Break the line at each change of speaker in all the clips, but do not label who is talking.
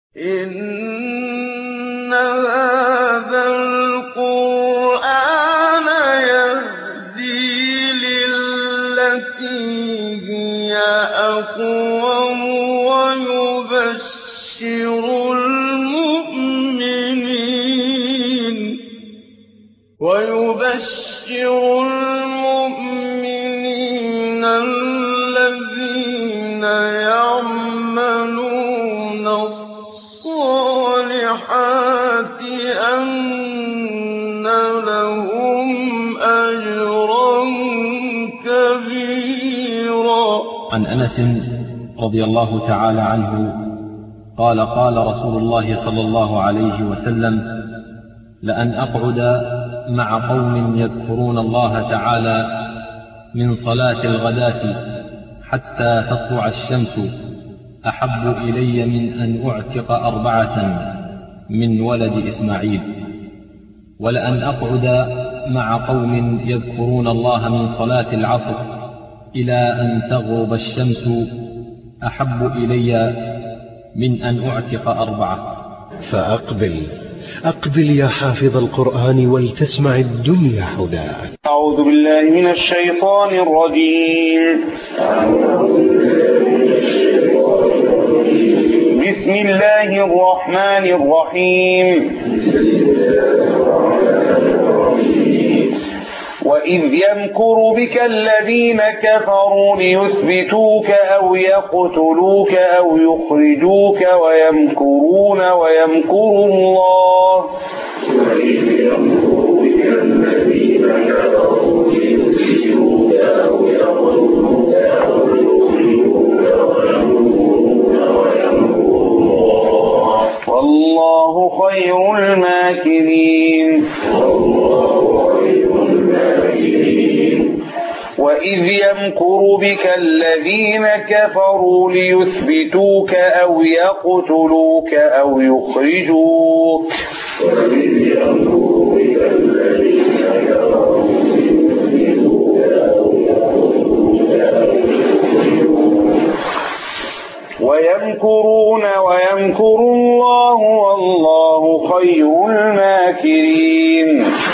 إِنَّ هَٰذَا الْقُرْآنَ يَهْدِي لِلَّتِي هِيَ أَقْوَمُ وَيُبَشِّرُ الْمُؤْمِنِينَ الَّذِينَ يَعْمَلُونَ الصَّالِحَاتِ أَنَّ لَهُمْ أَجْرًا كَبِيرًا.
عن أنس رضي الله تعالى عنه قال: قال رسول الله صلى الله عليه وسلم: لأن أقعد مع قوم يذكرون الله تعالى من صلاة الغداة حتى تطلع الشمس أحب إلي من أن أعتق 4 من ولد إسماعيل. ولأن أقعد مع قوم يذكرون الله من صلاة العصر إلى أن تغرب الشمس أحب إلي من أن أعتق 4.
أقبل يا حافظ القرآن ولتسمع الدنيا هداك.
أعوذ بالله من الشيطان الرجيم. بسم الله الرحمن الرحيم. وإذ يمكر بك الذين كفروا ليثبتوك أو يقتلوك أو يخرجوك ويمكرون ويمكر الله. وإذ يمكر بك الذين كفروا ليثبتوك أو يقتلوك أو يخرجوك ويمكرون ويمكر الله والله خير الماكرين. وإذ يمكر بك الذين كفروا ليثبتوك أو يقتلوك أو يخرجوك. وإذ يمكر بك الذين كفروا ليثبتوك أو يقتلوك أو يخرجوك ويمكرون ويمكر الله والله خير الماكرين.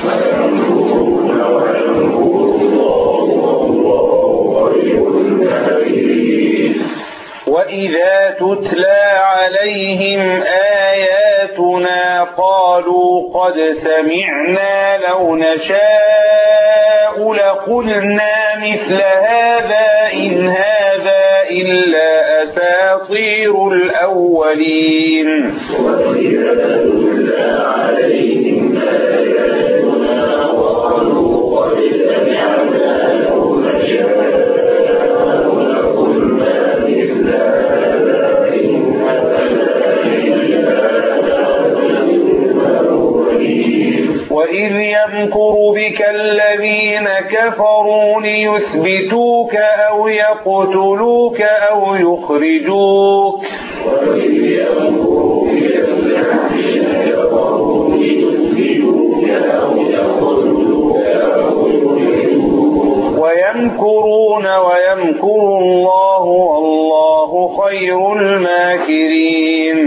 وإذا تتلى عليهم آياتنا قالوا قد سمعنا لو نشاء لقلنا مثل هذا إن هذا إلا أساطير الأولين. وإذا تتلى عليهم آياتنا قالوا قد سمعنا لو نشاء وإذ يمكر بك الذين كفروا ليثبتوك أو يقتلوك أو يخرجوك. وإذ يمكر بك الذين كفروا ليثبتوك أو يقتلوك أو يخرجوك ويمكرون ويمكر الله والله خير الماكرين.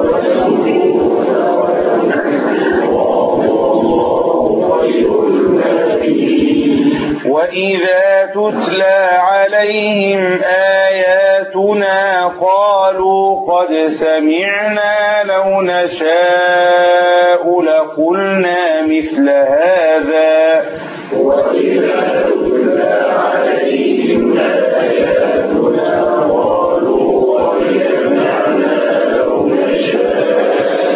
وإذا تتلى عليهم آياتنا قالوا قد سمعنا لو نشاء لقلنا مثل هذا. وإذا تتلى عليهم آياتنا قالوا قد سمعنا لو نشاء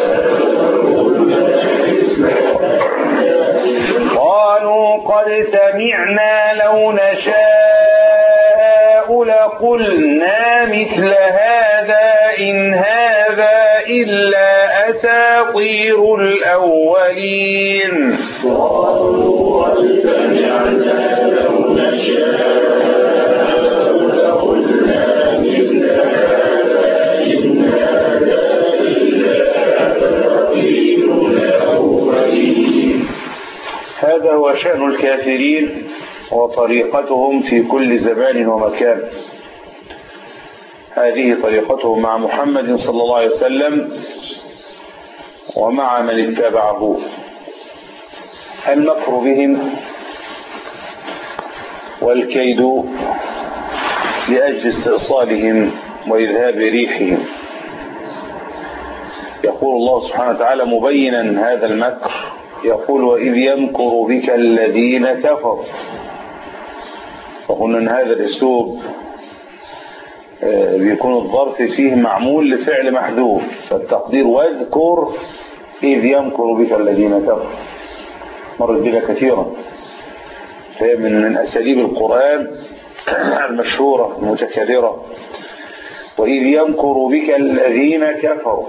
قد سمعنا لو نشاء لقلنا مثل هذا إن هذا إلا أساطير الأولين. قد سمعنا لو نشاء لقلنا مثل هذا إن هذا إلا أساطير الأولين. هذا هو شأن الكافرين وطريقتهم في كل زمان ومكان.
هذه طريقته مع محمد صلى الله عليه وسلم ومع من اتبعه. المكر بهم والكيد لأجل استئصالهم وإذهاب ريحهم. يقول الله سبحانه وتعالى مبينا هذا المكر، يقول وإذ يمكر بك الذين كفروا. وقلنا أن هذا الأسلوب بيكون الظرف فيه معمول لفعل محذوف، فالتقدير واذكر إذ يمكر بك الذين كفروا مرت بنا كثيرا، فهي من أساليب القرآن المشهورة المتكررة. وإذ يمكر بك الذين كفروا،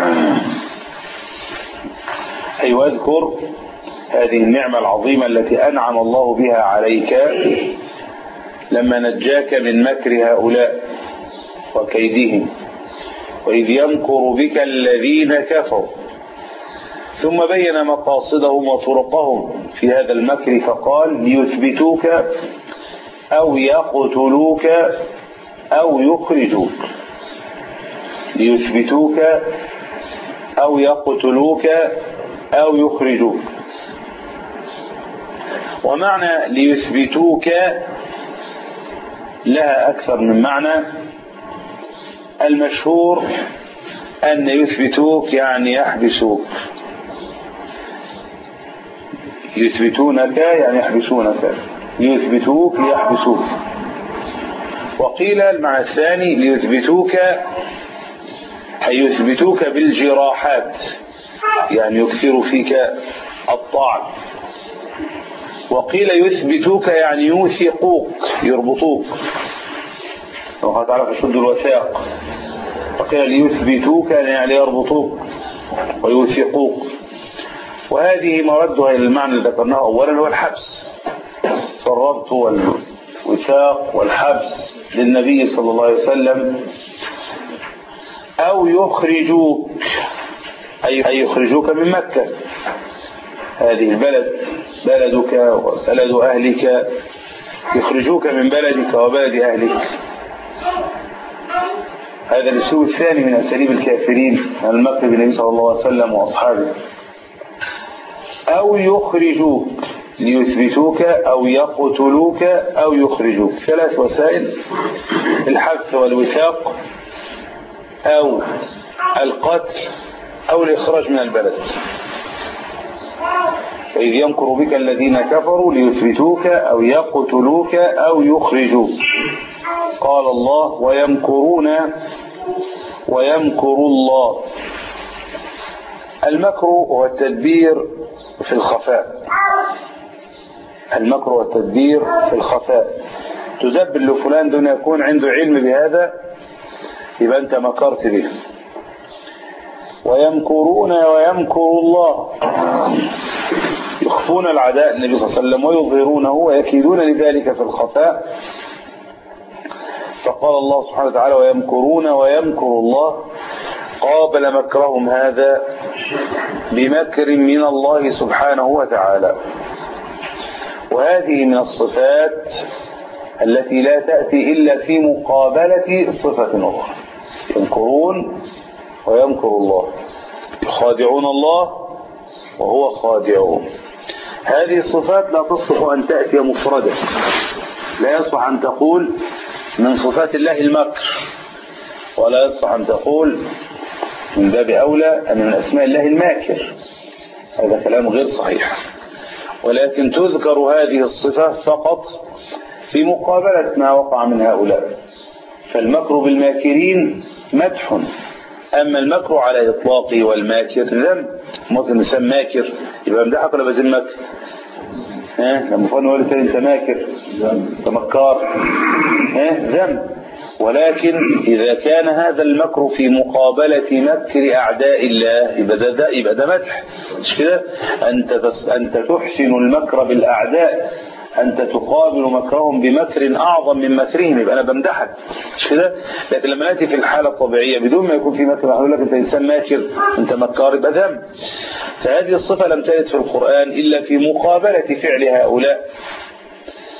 أي واذكر هذه النعمة العظيمة التي أنعم الله بها عليك لما نجاك من مكر هؤلاء وكيدهم. وإذ يمكر بك الذين كفروا، ثم بين مقاصدهم وطرقهم في هذا المكر فقال ليثبتوك أو يقتلوك أو يخرجوك. ليثبتوك أو يقتلوك أو يخرجوك. ومعنى ليثبتوك لها أكثر من معنى. المشهور أن يثبتوك يعني يحبسوك، يثبتونك يعني يحبسونك، ليثبتوك ليحبسوك. وقيل المعنى الثاني ليثبتوك أي يثبتوك بالجراحات، يعني يكثر فيك الطعن. وقيل يثبتوك يعني يوثقوك يربطوك، وقد تعالى فشد الوثاق. وقيل ليثبتوك يعني يربطوك ويوثقوك. وهذه مردها إلى المعنى اللي ذكرناه أولا هو الحبس، فالربط والوثاق والحبس للنبي صلى الله عليه وسلم. أو يخرجوك أي يخرجوك من مكة، هذه البلد بلدك وبلد أهلك، يخرجوك من بلدك وبلد أهلك. هذا الأسلوب الثاني من أساليب الكافرين المكر بالنبي صلى الله عليه وسلم وأصحابه. أو يخرجوك ليثبتوك أو يقتلوك أو يخرجوك، ثلاث وسائل: الحبس والوثاق أو القتل أو الإخراج من البلد. فإذ يمكر بك الذين كفروا ليثبتوك أو يقتلوك أو يخرجوك. قال الله ويمكرون ويمكر الله. المكر هو التدبير في الخفاء. المكر والتدبير في الخفاء، تدبر لفلان دون يكون عنده علم بهذا، يبقى أنت مكرت به. ويمكرون ويمكر الله، يخفون العداء النبي صلى الله عليه وسلم ويظهرونه ويكيدون لذلك في الخفاء. فقال الله سبحانه وتعالى ويمكرون ويمكر الله، قابل مكرهم هذا بمكر من الله سبحانه وتعالى. وهذه من الصفات التي لا تأتي إلا في مقابلة صفة أخرى. يمكرون ويمكر الله، يخادعون الله وهو خادعهم. هذه الصفات لا تصلح أن تأتي مفردة، لا يصلح أن تقول من صفات الله المكر، ولا يصلح أن تقول من باب أولى أن من أسماء الله الماكر، هذا كلام غير صحيح. ولكن تذكر هذه الصفة فقط في مقابلة ما وقع من هؤلاء. فالمكر بالماكرين مدح، أما المكر على إطلاقه والماكر ذنب. ممكن الإنسان ماكر يبقى مدحك ولا بذمك؟ لما فقالوا قالوا أنت ماكر أنت مكار، ذنب. ولكن إذا كان هذا المكر في مقابلة مكر أعداء الله يبقى ده مدح، مش كده؟ أنت تحسن المكر بالأعداء، أنت تقابل مكرهم بمكر أعظم من مكرهم، يبقى أنا بمدحك، مش كده؟ لكن لما نأتي في الحالة الطبيعية بدون ما يكون في مكر، أقول لك أنت إنسان ماكر أنت مكار، يبقى ذنب. فهذه الصفة لم ترد في القرآن إلا في مقابلة فعل هؤلاء.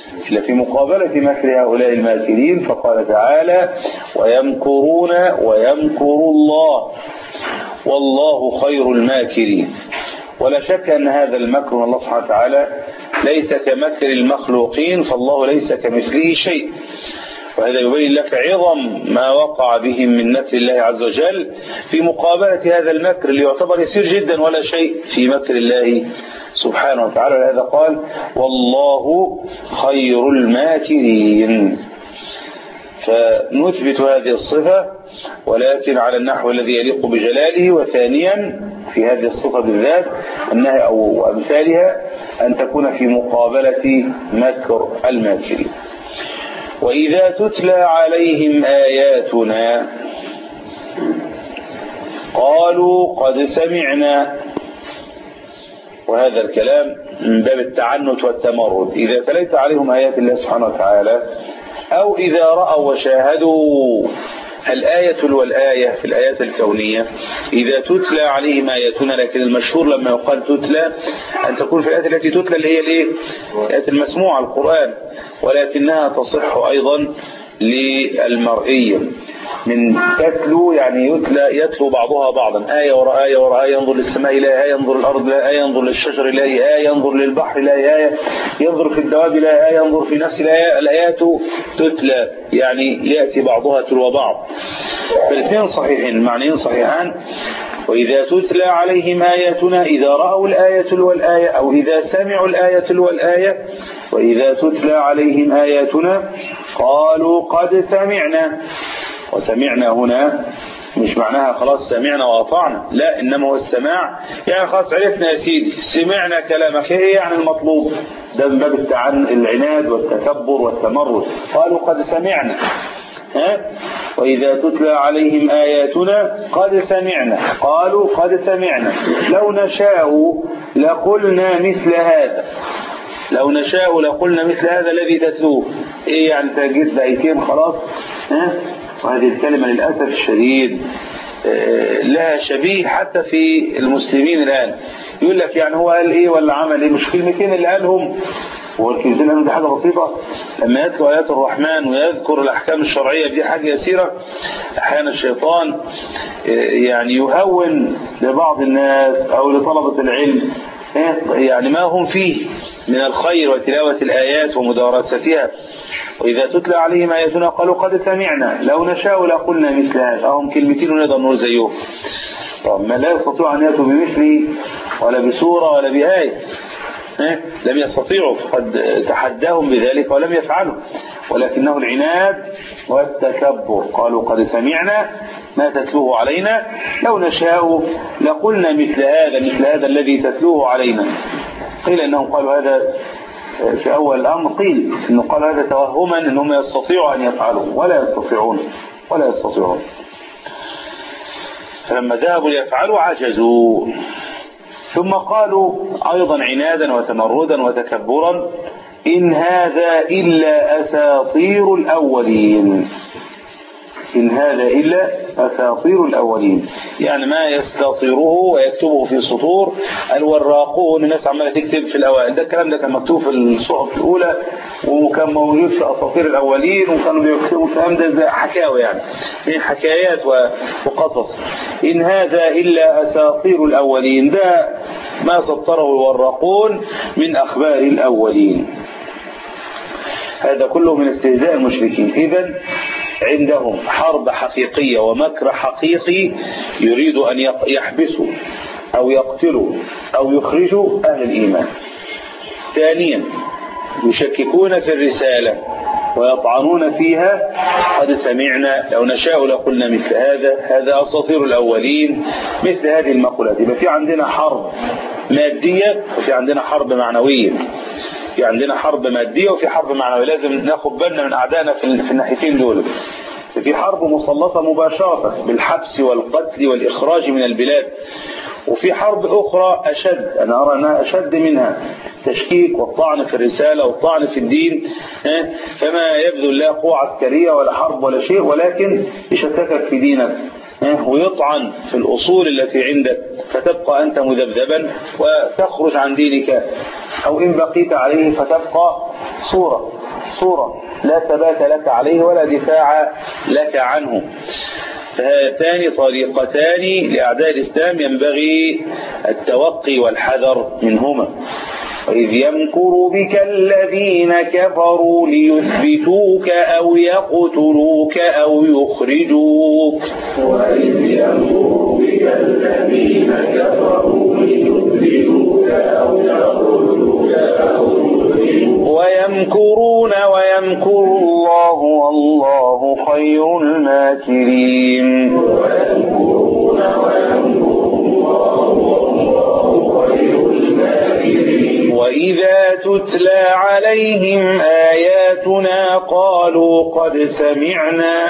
إلا في مقابلة مكر هؤلاء الماكرين. فقال تعالى ويمكرون ويمكر الله والله خير الماكرين. ولا شك أن هذا المكر من الله سبحانه وتعالى ليس كمكر المخلوقين، فالله ليس كمثله شيء. وهذا يبين لك عظم ما وقع بهم من مكر الله عز وجل في مقابلة هذا المكر اللي يعتبر يسير جدا ولا شيء في مكر الله سبحانه وتعالى. لهذا قال والله خير الماكرين. فنثبت هذه الصفة ولكن على النحو الذي يليق بجلاله. وثانيا في هذه الصفة بالذات أنها أو أمثالها أن تكون في مقابلة مكر الماكرين. وإذا تتلى عليهم آياتنا قالوا قد سمعنا. وهذا الكلام من باب التعنت والتمرد. إذا تليت عليهم آيات الله سبحانه وتعالى أو إذا رأوا وشاهدوا الآية والآية في الآيات الكونية، إذا تتلى عليهم آياتنا، لكن المشهور لما يقال تتلى أن تكون في الآيات التي تتلى اللي هي الآيات المسموعة القرآن، ولكنها تصح أيضا للمرئية من تتلو، يعني يتلو بعضها بعضا، آية وراء آية وراء آية، ينظر للسماء إلى آية، ينظر للأرض إلى آية، ينظر للشجر إلى آية، ينظر للبحر إلى آية، ينظر في الدواب إلى آية، ينظر في نفس الآية. الآيات تتلى يعني يأتي بعضها تلو بعض. فالاثنين صحيحين، المعنيين صحيحان. وإذا تتلى عليهم آياتنا، إذا رأوا الآية والآية أو إذا سمعوا الآية والآية. وإذا تتلى عليهم آياتنا قالوا قد سمعنا. وسمعنا هنا مش معناها خلاص سمعنا وأطعنا، لا، إنما هو السماع يعني خلاص عرفنا يا سيدي، سمعنا كلامك، إيه يعني المطلوب؟ ده من باب العناد والتكبر والتمرد. قالوا قد سمعنا. وإذا تتلى عليهم آياتنا قد سمعنا. قالوا قد سمعنا لو نشاء لقلنا مثل هذا. لو نشاء لقلنا مثل هذا الذي تتلوه. إيه يعني تجد بأيتين خلاص؟ وهذه الكلمة للأسف الشديد لها شبيه حتى في المسلمين الآن. يقول لك يعني هو قال إيه ولا عمل إيه؟ مش كلمتين اللي قالهم، والكلمتين اللي دي حاجة بسيطة. لما يتلو آيات الرحمن ويذكر الأحكام الشرعية دي حاجة يسيرة. أحيانا الشيطان يعني يهون لبعض الناس أو لطلبة العلم يعني ما هم فيه من الخير وتلاوة الآيات ومدارستها. وإذا تتلى عليهم آياتنا قالوا قد سمعنا لو نشاء لقلنا مثل هذا. هم كلمتين ونقدر نقول زيهم. طب ما لا يستطيعوا أن يأتوا بمثله ولا بسورة ولا بآية. لم يستطيعوا، قد تحداهم بذلك ولم يفعلوا، ولكنه العناد والتكبر. قالوا قد سمعنا ما تتلوه علينا لو نشاء لقلنا مثل هذا الذي تتلوه علينا. قيل أنهم قالوا هذا في أول الأمر، قيل أنه قال هذا توهما أنهم يستطيعوا أن يفعلوا ولا يستطيعون. فلما ذهبوا ليفعلوا عجزوا. ثم قالوا أيضا عنادا وتمردا وتكبرا إن هذا إلا أساطير الأولين. إن هذا إلا أساطير الأولين، يعني ما يستطيره ويكتبه في سطور الوراقون. الناس عمالة تكتب في الأوائل، ده الكلام ده كان مكتوب في الصحف الأولى وكان موجود في أساطير الأولين، وكانوا بيكتبوا الكلام ده زي حكاوي يعني من حكايات وقصص. إن هذا إلا أساطير الأولين، ده ما سطره الوراقون من أخبار الأولين. هذا كله من استهزاء المشركين. إذن عندهم حرب حقيقية ومكر حقيقي يريد أن يحبسوا أو يقتلوا أو يخرجوا أهل الإيمان. ثانيا يشككون في الرسالة ويطعنون فيها. قد سمعنا لو نشاء لقلنا مثل هذا أساطير الأولين، مثل هذه المقولات. يبقى في عندنا حرب مادية وفي عندنا حرب معنوية. في عندنا حرب مادية وفي حرب معنوية. لازم ناخد بالنا من أعدائنا في الناحيتين دول. في حرب مسلطة مباشرة بالحبس والقتل والإخراج من البلاد، وفي حرب أخرى أشد، أنا أرى أنها أشد منها، تشكيك والطعن في الرسالة والطعن في الدين. فما يبذل لا قوة عسكرية ولا حرب ولا شيء، ولكن يشككك في دينك ويطعن في الأصول التي عندك، فتبقى أنت مذبذبا وتخرج عن دينك، أو إن بقيت عليه فتبقى صورة. صورة لا ثبات لك عليه ولا دفاع لك عنه. فهاتان طريقتان لأعداء الإسلام ينبغي التوقي والحذر منهما. وإذ يمكر بك الذين كفروا ليثبتوك أو يقتلوك أو يخرجوك.
وإذ يمكر بك الذين كفروا ليثبتوك أو يقتلوك أو يخرجوك.
ويمكرون ويمكر الله والله خير الماكرين.
ويمكرون ويمكر الله والله خير الماكرين.
وإذا تتلى عليهم آياتنا قالوا قد سمعنا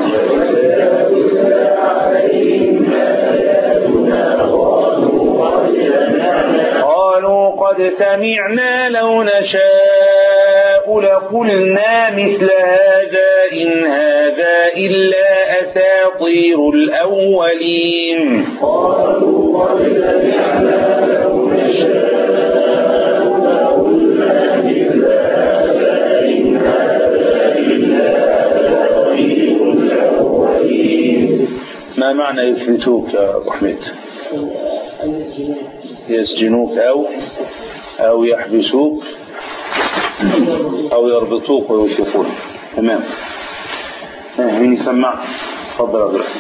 لو نشاء لقلنا مثل هذا إن هذا إلا أساطير الأولين.
قالوا قد سمعنا لو نشاء لقلنا مثل هذا إن هذا إلا أساطير الأولين.
ما معنى يثبتوك يا أبو حميد؟ يسجنوك أو يحبسوك أو يربطوك ويوثقون. تمام. مين يسمع؟ تفضل يا عبد.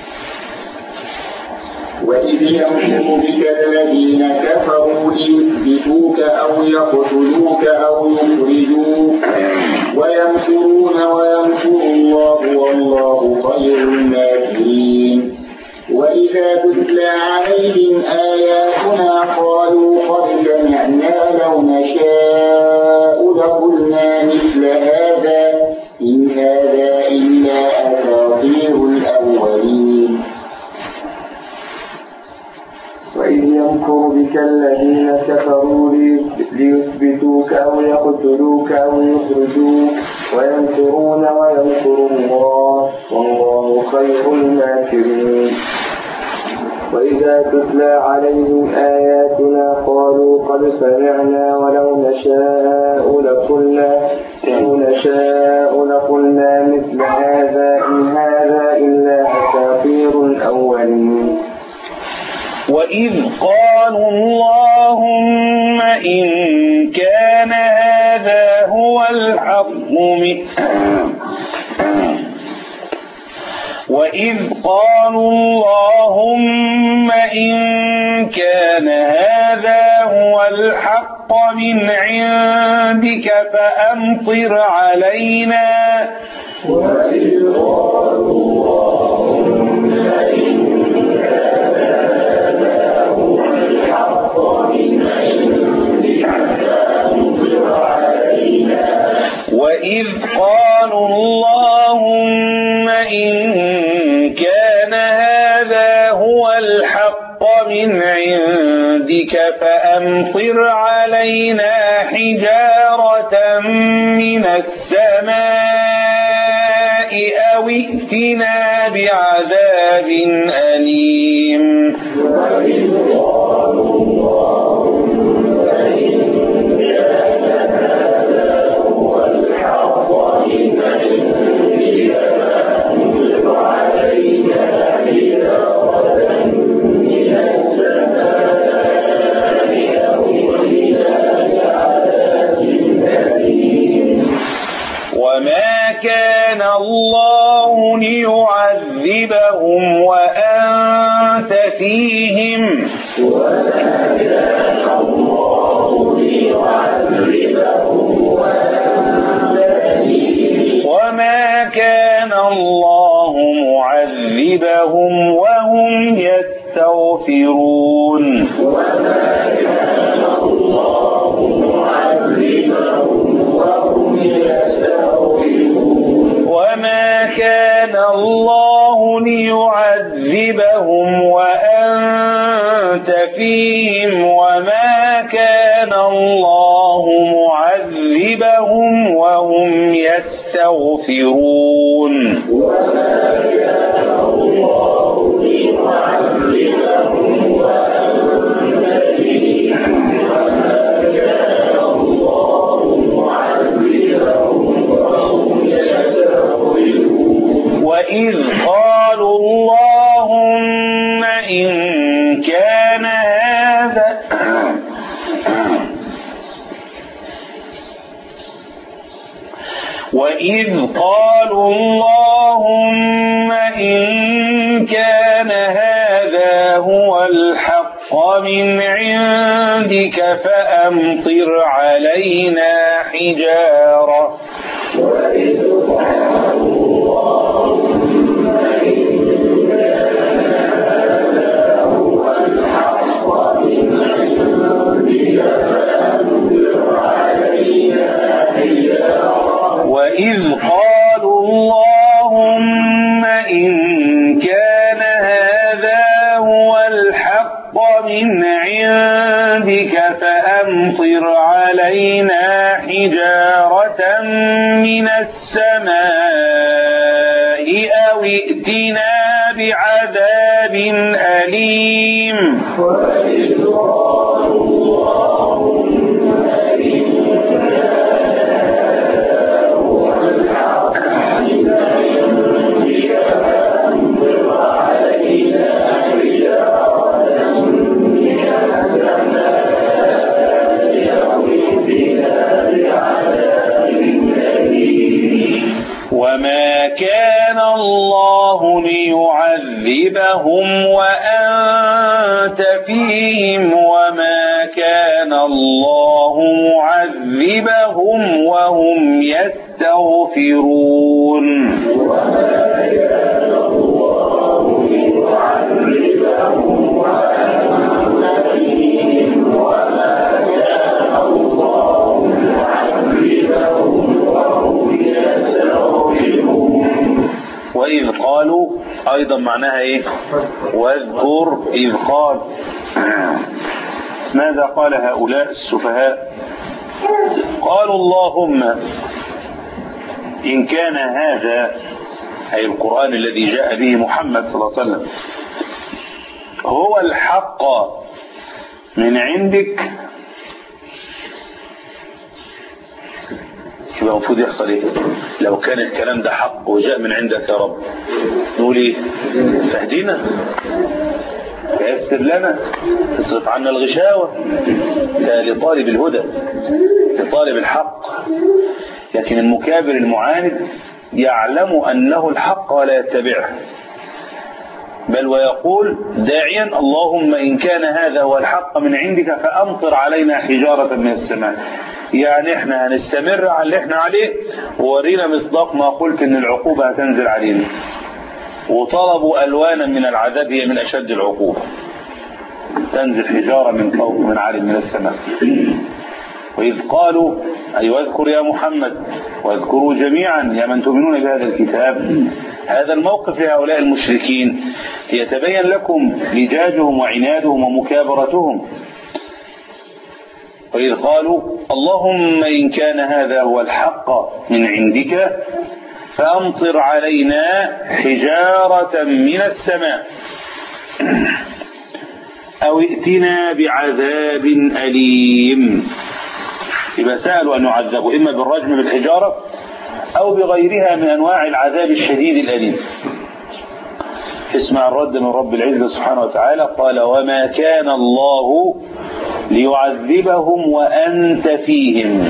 وإذ يمكر بك الذين كفروا ليثبتوك أو يقتلوك أو يخرجوك ويمكرون ويمكر الله والله خير الماكرين. وإذا تتلى عليهم آياتنا قالوا قد سمعنا لو نشاء لقلنا مثل هذا إن هذا إلا أساطير الأولين. وإذ يمكر بك الذين كفروا ليثبتوك أو يقتلوك أو يخرجوك ويمكرون ويمكر الله والله خير الماكرين. وإذا تتلى عليهم آياتنا قالوا قد سمعنا ولو نشاء لقلنا مثل هذا إن هذا إلا أساطير الأولين.
وإذ قالوا اللهم إن كان هذا هو الحق وإذ قالوا اللهم إن كان هذا هو الحق من عندك فأمطر علينا.
وإذ قالوا اللهم إن كان هذا هو الحق من عندك فأمطر علينا.
وإذ قالوا اللهم إن كان هذا هو الحق من عندك فأمطر علينا حجارة من السماء أو ائتنا بعذاب أليم.
وإذ قالوا اللهم إن كان هذا هو الحق من عندك فأمطر علينا حجارة من السماء أو ائتنا بعذاب أليم.
وما كان الله ليعذبهم وأنت فيهم وما كان الله معذبهم وهم يستغفرون. وما كان الله ليعذبهم وأنت فيهم وما كان الله معذبهم وهم يستغفرون.
وما كان الله معذبهم
وإذ قالوا اللهم إن كان هذا هو الحق من عندك فأمطر علينا حجارة
وإذ قالوا اللهم إن كان هذا هو الحق من عندك فأمطر علينا حجارة
وإذ قالوا اللهم إن كان هذا هو الحق من عندك فأمطر علينا حجارة من السماء أو ائتنا بعذاب أليم
وإذ قالوا اللهم إن
وما كان الله ليعذبهم وأنت فيهم وما كان الله معذبهم وهم يستغفرون
وما كان الله ليعذبهم وأنت فيهم وما كان الله معذبهم وهم يستغفرون.
وإذ قالوا أيضا معناها إيه؟ واذكر إذ قال. ماذا قال هؤلاء السفهاء؟ قالوا اللهم إن كان هذا أي القرآن الذي جاء به محمد صلى الله عليه وسلم هو الحق من عندك، يبقى المفروض يحصل ايه؟ لو كان الكلام ده حق وجاء من عندك يا رب نقول ايه؟ فاهدنا يسر لنا اصرف عنا الغشاوة. ده لطالب الهدى لطالب الحق، لكن المكابر المعاند يعلم أنه الحق ولا يتبعه، بل ويقول داعيا اللهم إن كان هذا هو الحق من عندك فأمطر علينا حجارة من السماء. يعني احنا هنستمر على اللي احنا عليه وورينا مصداق ما قلت ان العقوبة هتنزل علينا، وطلبوا ألوانا من العذاب هي من أشد العقوبة، تنزل حجارة من فوق من عالي من السماء. وإذ قالوا أي واذكر يا محمد واذكروا جميعا يا من تؤمنون بهذا الكتاب هذا الموقف لهؤلاء المشركين ليتبين لكم لجاجهم وعنادهم ومكابرتهم. وإذ قالوا اللهم إن كان هذا هو الحق من عندك فأمطر علينا حجارة من السماء أو ائتنا بعذاب أليم. يبقى سألوا أن يعذبوا إما بالرجم بالحجارة أو بغيرها من أنواع العذاب الشديد الأليم. اسمع الرد من رب العزة سبحانه وتعالى قال وما كان الله ليعذبهم وأنت فيهم.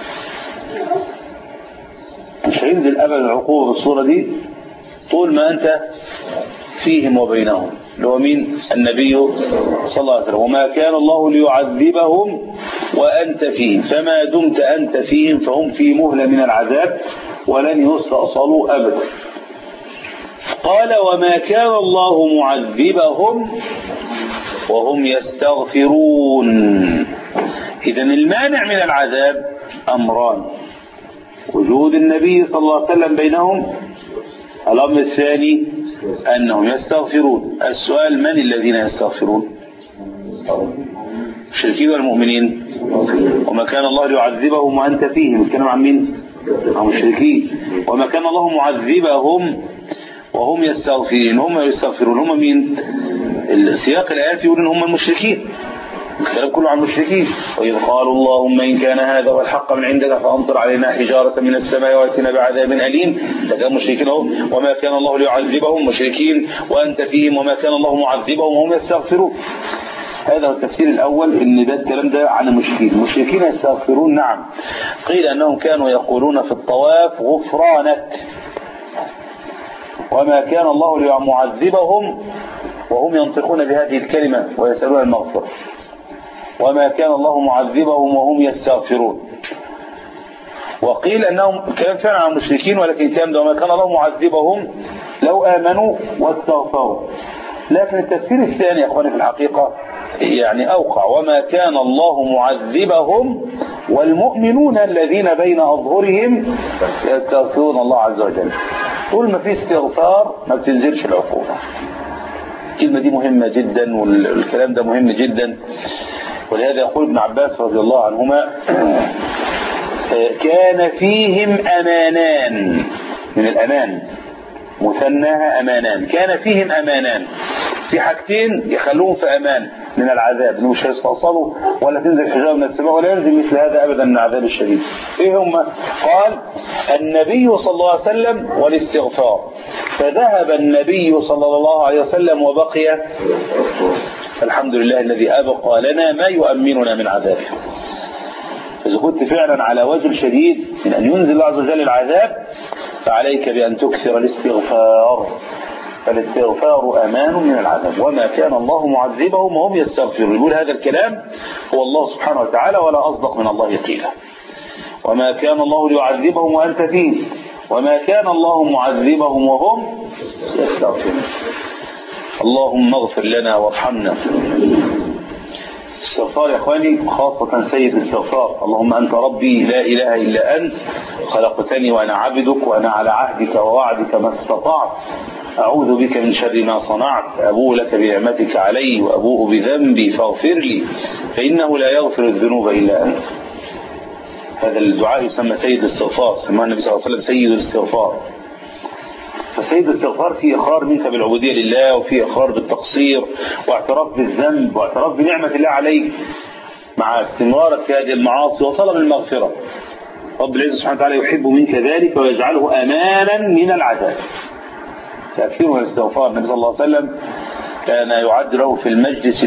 مش هينزل أبدا العقوبة بالصورة دي طول ما أنت فيهم وبينهم، اللي هو مين؟ النبي صلى الله عليه وسلم. وما كان الله ليعذبهم وأنت فيهم، فما دمت أنت فيهم فهم في مهلة من العذاب ولن يستأصلوا أبدا. قال وما كان الله معذبهم وهم يستغفرون. إذن المانع من العذاب أمران: وجود النبي صلى الله عليه وسلم بينهم، الأمر الثاني أنهم يستغفرون. السؤال من الذين يستغفرون؟ المشركين والمؤمنين. وما كان الله ليعذبهم وأنت فيهم، الكلام عن مين؟ عن المشركين. وما كان الله معذبهم وهم يستغفرون. هم يستغفرون هم مين؟ السياق الآيات يقول إن هم المشركين، الكلام كله عن المشركين. وإذ قالوا اللهم إن كان هذا هو الحق من عندك فأمطر علينا حجارة من السماء وأتنا بعذاب أليم. ده كان مشركين اهو. وما كان الله ليعذبهم مشركين وأنت فيهم، وما كان الله معذبهم وهم يستغفرون.
هذا هو التفسير الأول، إن ده الكلام ده عن المشركين. المشركين يستغفرون، نعم. قيل أنهم كانوا يقولون في الطواف غفرانك، وما كان الله ليعذبهم وهم ينطقون بهذه الكلمة ويسألون المغفرة، وما كان الله معذبهم وهم يستغفرون. وقيل أنهم كلام فعلا عن المشركين، ولكن كان وما كان الله معذبهم لو آمنوا واستغفروا. لكن التفسير الثاني يا أخواني في الحقيقة يعني أوقع، وما كان الله معذبهم والمؤمنون الذين بين أظهرهم يستغفرون الله عز وجل. طول ما في استغفار ما بتنزلش العقوبة. الكلمة دي مهمة جدا، والكلام ده مهم جدا. ولهذا يقول ابن عباس رضي الله عنهما كان فيهم أمانان، من الأمان مثناها أمانان، كان فيهم أمانان، في حاجتين يخلوهم في أمان من العذاب، مش هيستأصلوا ولا تنزل حجاب من السماء ولا ينزل مثل هذا أبدا من العذاب الشديد. إيه هم؟ قال النبي صلى الله عليه وسلم والاستغفار، فذهب النبي صلى الله عليه وسلم وبقي الحمد لله الذي أبقى لنا ما يؤمننا من عذابه. إذا كنت فعلا على وجل شديد من أن ينزل الله عز وجل العذاب فعليك بأن تكثر الاستغفار، فالاستغفار أمان من العذاب. وما كان الله معذبهم وهم يستغفرون. يقول هذا الكلام هو الله سبحانه وتعالى، ولا أصدق من الله قيلا. وما كان الله ليعذبهم وأنت فيه، وما كان الله معذبهم وهم يستغفرون. اللهم اغفر لنا وارحمنا. استغفار يا اخواني خاصة سيد الاستغفار، اللهم انت ربي لا اله الا انت، خلقتني وانا عبدك، وانا على عهدك ووعدك ما استطعت، اعوذ بك من شر ما صنعت، ابوء لك بنعمتك علي وابوء بذنبي فاغفر لي فانه لا يغفر الذنوب الا انت. هذا الدعاء يسمى سيد الاستغفار، سماه النبي صلى الله عليه وسلم سيد الاستغفار. فسيد الاستغفار فيه إقرار منك بالعبودية لله، وفيه إقرار بالتقصير، واعتراف بالذنب، واعتراف بنعمة الله عليك مع استمرارك في هذه المعاصي، وطلب المغفرة. رب العزة سبحانه وتعالى يحب منك ذلك ويجعله أمانا من العذاب. تأكيد الاستغفار، النبي صلى الله عليه وسلم كان يعد له في المجلس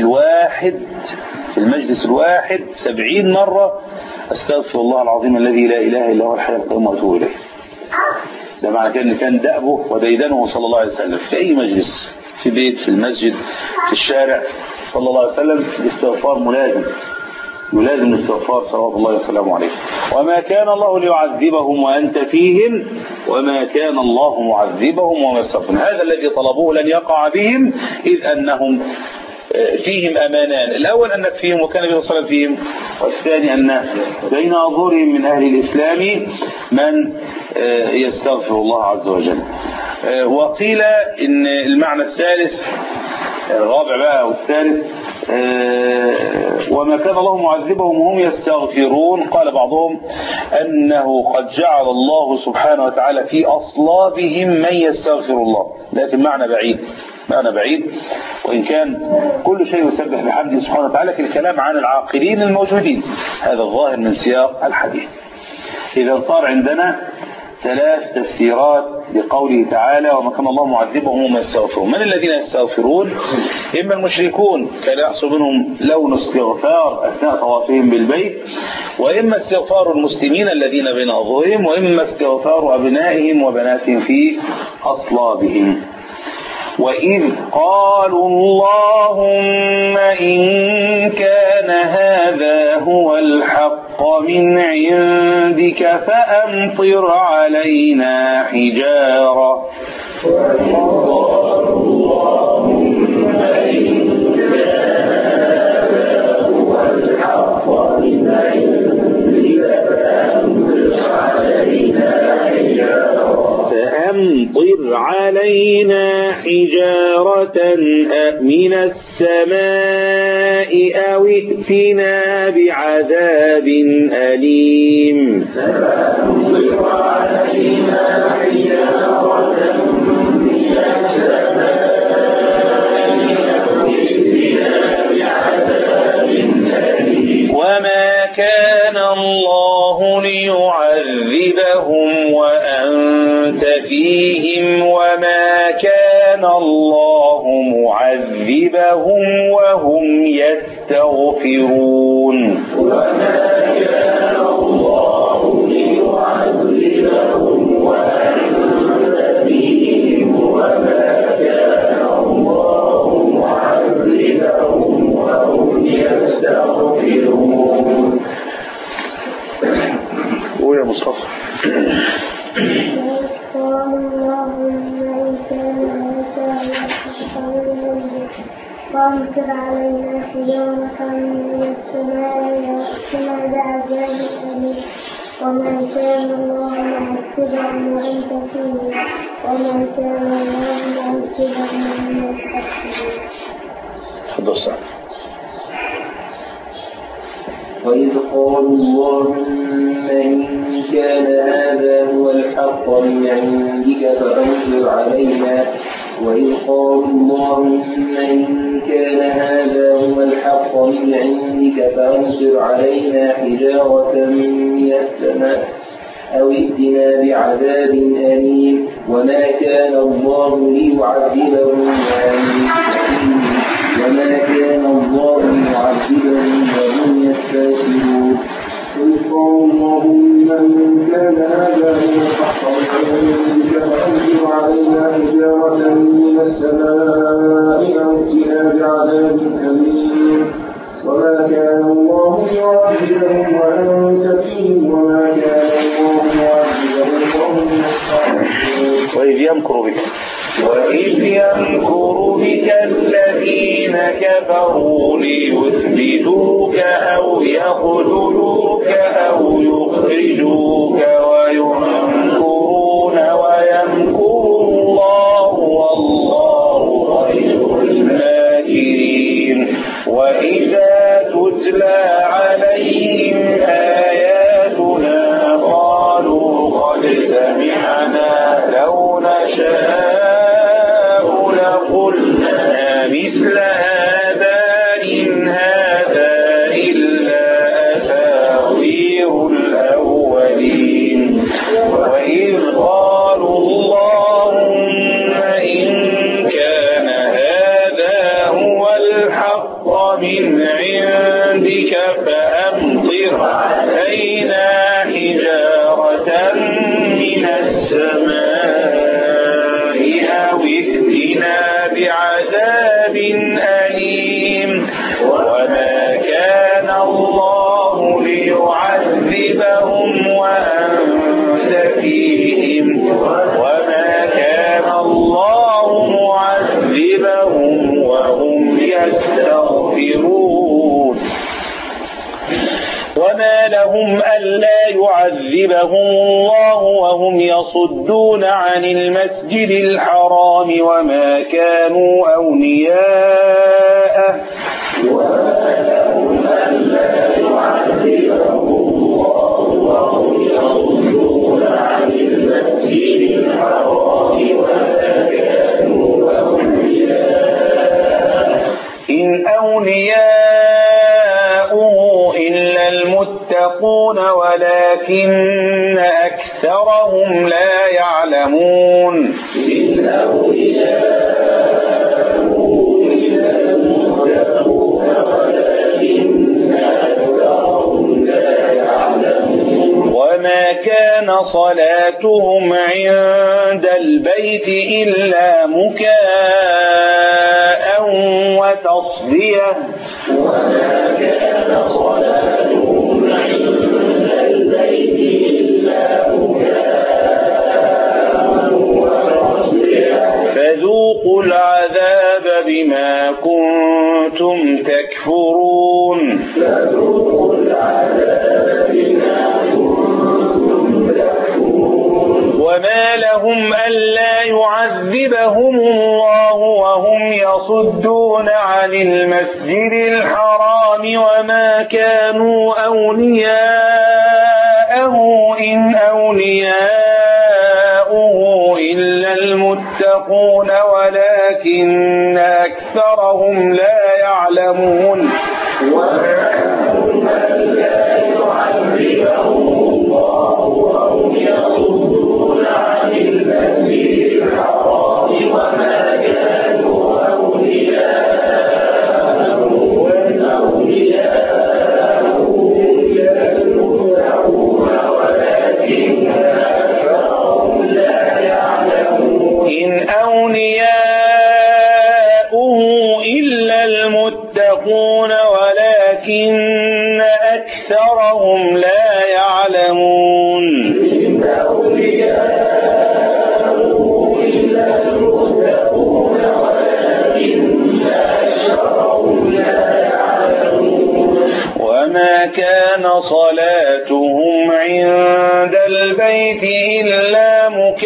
الواحد 70 مرة أستغفر الله العظيم الذي لا إله إلا هو الحي القيوم وأتوب إليه. ده معنى كان دأبه وديدنه صلى الله عليه وسلم في أي مجلس، في بيت، في المسجد، في الشارع، صلى الله عليه وسلم الاستغفار يلازم الاستغفار صلوات الله وسلامه عليه. وما كان الله ليعذبهم وأنت فيهم، وما كان الله معذبهم وهم يستغفرون. هذا الذي طلبوه لن يقع بهم، إذ أنهم فيهم أمانان. الأول أنك فيهم وكان النبي صلى الله عليه وسلم فيهم، والثاني أن بين أظهرهم من أهل الإسلام من يستغفر الله عز وجل. وقيل إن المعنى الثالث الرابع بقى والثالث وما كان الله معذبهم وهم يستغفرون، قال بعضهم أنه قد جعل الله سبحانه وتعالى في أصلابهم من يستغفر الله، لكن معنى بعيد، وإن كان كل شيء يسبح بحمده سبحانه وتعالى، لكن الكلام عن العاقلين الموجودين، هذا الظاهر من سياق الحديث. إذا صار عندنا 3 تفسيرات لقوله تعالى وما كان الله معذبهم وهم يستغفرون. من الذين يستغفرون؟ إما المشركون كان يحصل منهم لون استغفار أثناء طوافهم بالبيت، وإما استغفار المسلمين الذين بين أظهرهم، وإما استغفار أبنائهم وبناتهم في أصلابهم. وإذ قالوا اللهم إن كان هذا هو الحق من عندك فأمطر علينا حجارة فأمطر علينا حجارة من السماء أو ائتنا بعذاب أليم. فأمطر علينا حجارة من السماء أو ائتنا بعذاب أليم. وما كان الله ليعذبهم وأنت فيهم، وما كان الله معذبهم وهم يستغفرون. يستغفرون
وما كان الله ليعذبهم وأنت فيهم وما كان الله معذبهم وهم يستغفرون.
قول يا مصطفى.
وامطر علينا حجارة من السماء يأتنا بعذاب أليم وما كان الله معذبهم وأنت فيهم وما كان الله معذبهم وهم يستغفرون.
تفضل سعد.
وإذ قالوا اللهم إن كان هذا هو الحق من عندك فأمطر علينا وإذ قالوا اللهم إن كان هذا هو الحق من عندك فأمطر علينا حجارة من السماء أو ائتنا بعذاب أليم وما كان الله ليعذبهم وما كان الله معذبهم وهم يستغفرون.
قل اللهم إن كان هذا هو الحق من عندك فأمطر علينا حجارة من السماء أو ائتنا بعذاب أليم وما كان الله معذبهم وأنت فيهم وما كان الله معذبهم وهم يستغفرون.
وإذ يمكر بك الذين كفروا ليثبتوك أو يقتلوك أو يخرجوك ويمكرون ويمكر الله والله خير الماكرين. وإذا تتلى عليهم آياتنا قالوا قد سمعنا لو نشاء لقلنا مثل هذا إن هذا إلا أساطير الأولين. وإذ قالوا اللهم إن كان هذا هو الحق من عندك فأمطر علينا حجارة من السماء أو ائتنا بعذاب أليم وما كان الله ليعذبهم وأنت فيهم وما كان الله معذبهم وهم يستغفرون. وما لهم ألا يعذبهم الله وهم يصدون عن المسجد الحرام وما كانوا أولياءه
وما لهم ألا يعذبهم الله وهم يصدون عن المسجد الحرام وما كانوا أولياءه
إن أولياؤه إلا المتقون ولكن أكثرهم لا يعلمون.
إن أولياؤه إلا المتقون ولكن أكثرهم لا يعلمون.
وما كان صلاتهم عند البيت إلا مكاء وتصدية.
وما كان صلاتهم عند البيت إلا مكاء وتصدية.
فذوقوا العذاب بما كنتم تكفرون.
فذوقوا العذاب بما كنتم تكفرون.
وما لهم ألا يعذبهم الله وهم يصدون عن المسجد الحرام وما كانوا أولياءه إن أولياؤه إلا المتقون ولكن أكثرهم لا يعلمون.
وما لهم ألا يعذبهم الله وهم يصدون عن المسجد الحرام وما كانوا أولياءه إن
المتقون ولكن أكثرهم لا يعلمون.
إن أولياءه إلا المتقون ولكن أكثرهم لا يعلمون.
وما كان صلاتهم عند البيت إلا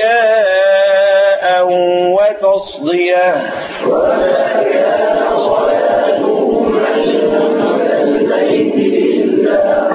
مكاء وتصدية.
وما كان صلاتهم عند البيت إلا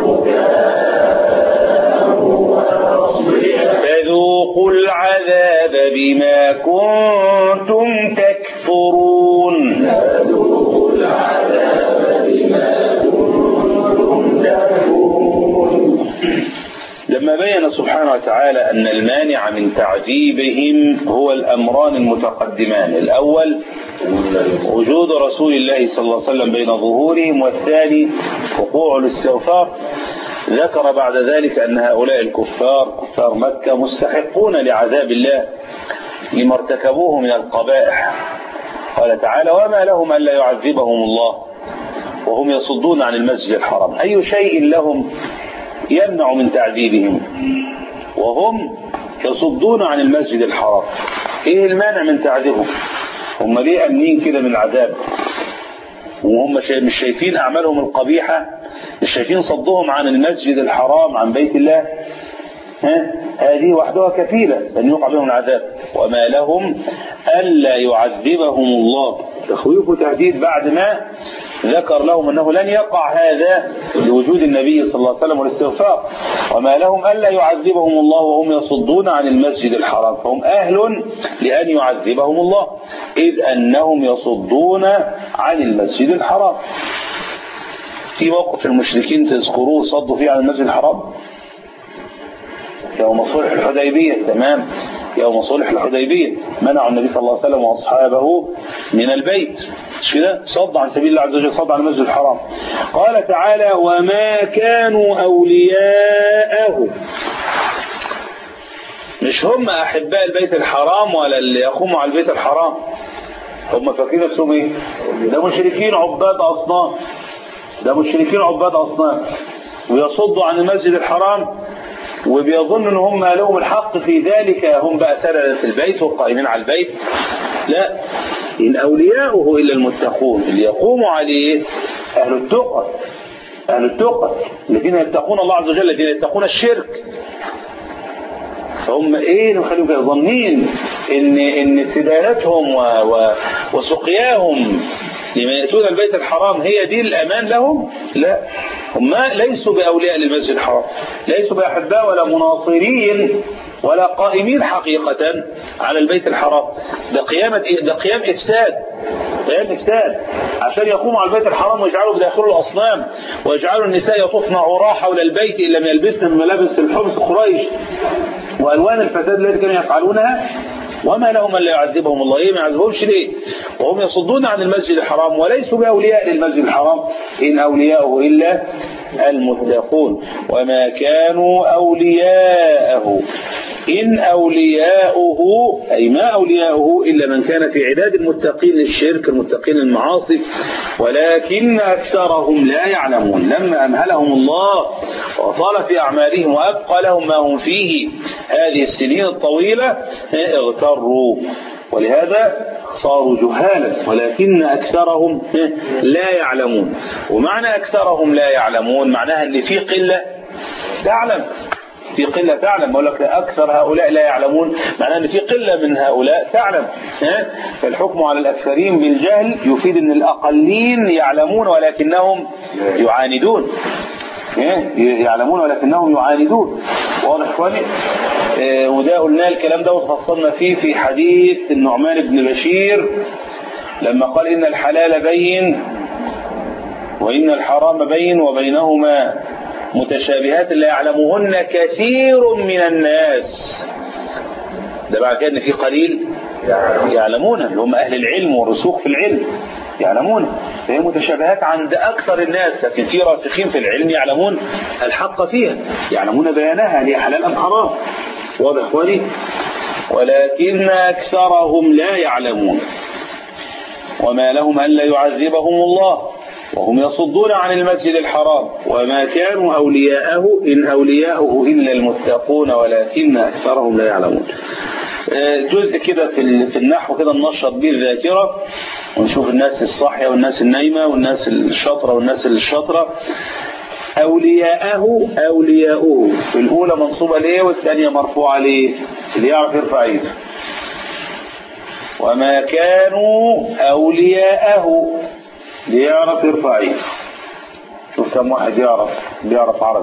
مكاء وتصدية.
فذوقوا العذاب بما كنتم تكفرون.
فذوقوا العذاب بما كنتم تكفرون.
لما بين سبحانه وتعالى أن المانع من تعذيبهم هو الأمران المتقدمان، الأول وجود رسول الله صلى الله عليه وسلم بين ظهورهم، والثاني وقوع الاستغفار، ذكر بعد ذلك أن هؤلاء الكفار كفار مكة مستحقون لعذاب الله لما ارتكبوه من القبائح. قال تعالى: وما لهم ألا يعذبهم الله وهم يصدون عن المسجد الحرام. أي شيء لهم يمنع من تعذيبهم وهم يصدون عن المسجد الحرام؟ ايه المانع من تعذيبهم؟ هم ليه امنين كده من العذاب وهم مش شايفين اعمالهم القبيحة؟ مش شايفين صدهم عن المسجد الحرام عن بيت الله؟ هذه وحدها كفيلة أن يقع بهم العذاب. وما لهم ألا يعذبهم الله، تخويف وتهديد بعد ما ذكر لهم أنه لن يقع هذا لوجود النبي صلى الله عليه وسلم والاستغفار. وما لهم ألا يعذبهم الله وهم يصدون عن المسجد الحرام، فهم أهل لأن يعذبهم الله إذ أنهم يصدون عن المسجد الحرام. في موقف المشركين تذكروه صدوا فيه عن المسجد الحرام يوم صلح الحديبية. تمام، يوم صلح الحديبية منعوا النبي صلى الله عليه وسلم وأصحابه من البيت، مش كده؟ صد عن سبيل الله عز وجل، صد عن المسجد الحرام. قال تعالى: وما كانوا أولياءه. مش هم أحباء البيت الحرام ولا اللي يقوموا على البيت الحرام. هم فاكرين نفسهم ايه؟ ده مشركين عباد أصنام، ده مشركين عباد أصنام ويصدوا عن المسجد الحرام وبيظن ان هم لهم الحق في ذلك، هم بقى سردة البيت والقائمين على البيت. لا، إن أولياؤه إلا المتقون، اللي يقوموا عليه أهل التقى، أهل التقى الذين يتقون الله عز وجل، الذين يتقون الشرك. فهم ايه نخليهم كده ظنين ان سدانتهم وسقياهم لما يأتون البيت الحرام هي دي الأمان لهم؟ لا، هم ليسوا بأولياء للمسجد الحرام، ليسوا بأحباء ولا مناصرين ولا قائمين حقيقة على البيت الحرام. ده قيام إفساد، قيام إفساد عشان يقوموا على البيت الحرام ويجعلوا بداخله الأصنام ويجعلوا النساء يطوفن عراة حول البيت إن لم يلبسن من ملابس الحمص قريش وألوان الفساد التي كانوا يفعلونها. وما لهم ألا يعذبهم الله، إيه ما يعذبهمش ليه وهم يصدون عن المسجد الحرام وليسوا بأولياء للمسجد الحرام؟ إن أولياؤه إلا المتقون. وما كانوا أولياءه، إن أولياؤه أي ما أولياؤه إلا من كان في عداد المتقين للشرك المتقين للمعاصي، ولكن أكثرهم لا يعلمون. لما أمهلهم الله وطال في أعمالهم وأبقى لهم ما هم فيه هذه السنين الطويلة اغتروا، ولهذا صاروا جهالا، ولكن أكثرهم لا يعلمون. ومعنى أكثرهم لا يعلمون معناها أن في قلة تعلم، في قلة تعلم. أقول لك أكثر هؤلاء لا يعلمون معناه أن في قلة من هؤلاء تعلم. فالحكم على الأكثرين بالجهل يفيد أن الأقلين يعلمون ولكنهم يعاندون، يعلمون ولكنهم يعاندون. واضح اخواني؟ وده قلنا الكلام ده وتفصلنا فيه في حديث النعمان بن بشير لما قال إن الحلال بين وإن الحرام بين وبينهما متشابهات لا يعلمهن كثير من الناس. ده بعد كده ان في قليل يعلمون اللي هم أهل العلم والرسوخ في العلم يعلمون، فهي متشابهات عند أكثر الناس، لكن في راسخين في العلم يعلمون الحق فيها، يعلمون بيانها هي حلال أم حرام. واضح اخواني؟ ولكن أكثرهم لا يعلمون. وما لهم ألا يعذبهم الله وهم يصدون عن المسجد الحرام وما كانوا أولياءه إن أولياءه إلا المتقون ولكن أكثرهم لا يعلمون. جزء كده في النحو كده ننشط به الذاكرة ونشوف الناس الصاحية والناس النايمة والناس الشاطرة والناس الشاطرة. أولياءه أولياؤه الأولى منصوبة ليه والثانية مرفوعة ليه؟ اللي يعرف يرفع ايده. وما كانوا أولياءه اللي يعرف يرفع ايده. شوف كم واحد بيعرف عربي.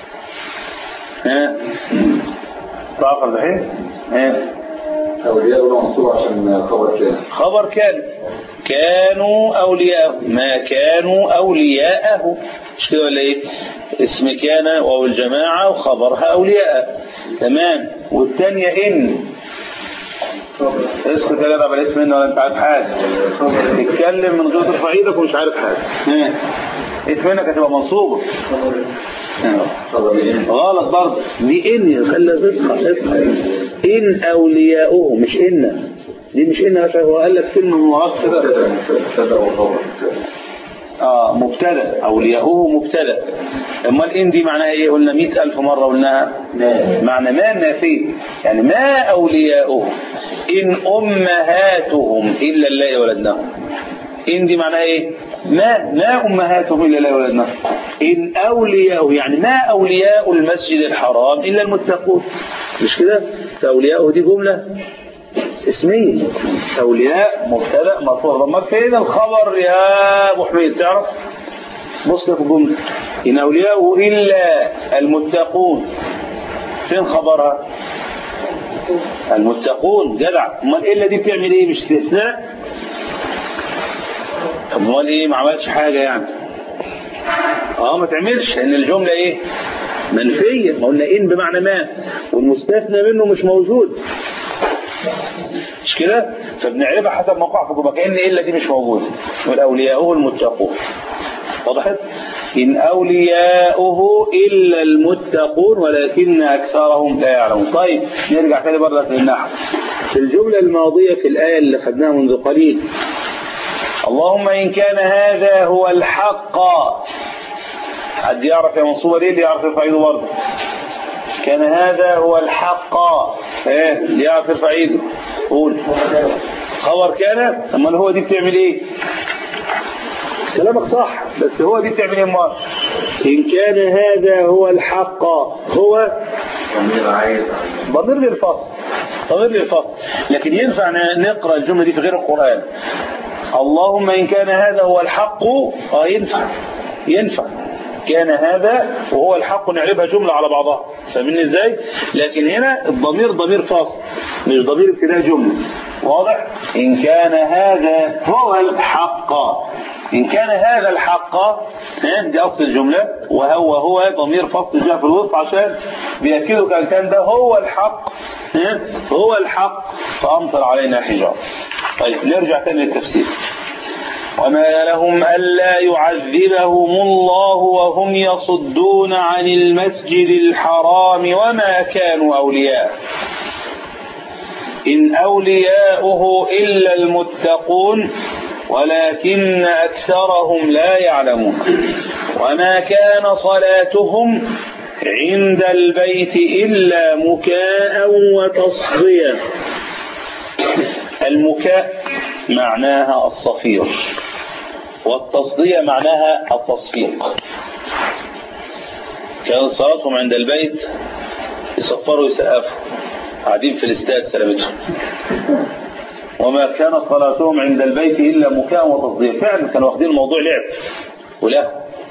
ها تعرف الحين؟ ها
أولياء منصوب عشان
خبر كانوا أولياءه ما كانوا أولياءه مش كده ولا إيه؟ اسم كان وهو الجماعة وخبرها أولياء. تمام. والثانية إن اسكت يا جدع بالاسم إن ولا أنت عارف حاجة. تتكلم من غير ترفع إيدك ومش عارف حاجة. اسم إنك هتبقى منصوبة. غلط برضه دي إن خلي اصحى إن أولياؤه مش إن دي مش إن عشان هو قال لك كلمة مركبة مبتدا أولياؤه مبتدا. أما الإن دي معناها إيه؟ قلنا 100,000 مرة قلناها معنى ما النافية يعني ما أولياؤه إن أمهاتهم إلا اللائي ولدناهم. إن دي معناها إيه؟ ما أمهاتهم إلا اللائي ولدناهم. إن أولياؤه يعني ما أولياء المسجد الحرام إلا المتقون. مش كده؟ فأولياؤه دي جملة اسمية. أولياء مبتدأ مرفوع ضمك. فين الخبر يا أبو حميد تعرف؟ بص في الجملة إن أولياؤه إلا المتقون. فين خبرها؟ المتقون جدع. أمال إلا دي بتعمل إيه؟ مش استثناء؟ أمال إيه؟ ما عملش حاجة يعني. ما تعملش لأن الجملة إيه؟ منفية. ما قلنا إن بمعنى ما والمستثنى منه مش موجود مش كده؟ فبنعرفها حسب موقعها في الجملة كأن إلا دي مش موجودة. والأولياؤه المتقون. وضحت؟ إن أولياؤه إلا المتقون ولكن أكثرهم لا يعلمون. طيب نرجع تاني برضه للنحو. في الجملة الماضية في الآية اللي خدناها منذ قليل اللهم إن كان هذا هو الحق. حد يعرف يا منصوبة ليه؟ اللي يعرف يرفع ايده برضه. كان هذا هو الحق اللي يعرف يرفع ايده قول. خبر كان. أما هو دي بتعمل ايه؟ كلامك صح بس هو دي بتعمل ايه مرة؟ إن كان هذا هو الحق هو ضمير للفصل. لكن ينفع نقرأ الجملة دي في غير القرآن. اللهم إن كان هذا هو الحق ينفع كان هذا وهو الحق نعربها جملة على بعضها. فاهمين ازاي؟ لكن هنا الضمير ضمير فاصل مش ضمير ابتداء جملة. واضح؟ إن كان هذا هو الحق. إن كان هذا الحق دي أصل الجملة وهو ضمير فصل جاء في الوسط عشان بيأكدوا كان ده هو الحق هو الحق فأمطر علينا حجارة. طيب نرجع تاني للتفسير. وما لهم ألا يعذبهم الله وهم يصدون عن المسجد الحرام وما كانوا أولياء إن أولياؤه إلا المتقون ولكن أكثرهم لا يعلمون. وما كان صلاتهم عند البيت إلا مكاء وتصدية. المكاء معناها الصفير والتصدية معناها التصفيق. كان صلاتهم عند البيت يصفروا يسقفوا قاعدين في الاستاد سلامتهم. وما كان صلاتهم عند البيت إلا مكاء وتصدية. فعلا كانوا واخدين الموضوع لعب وله.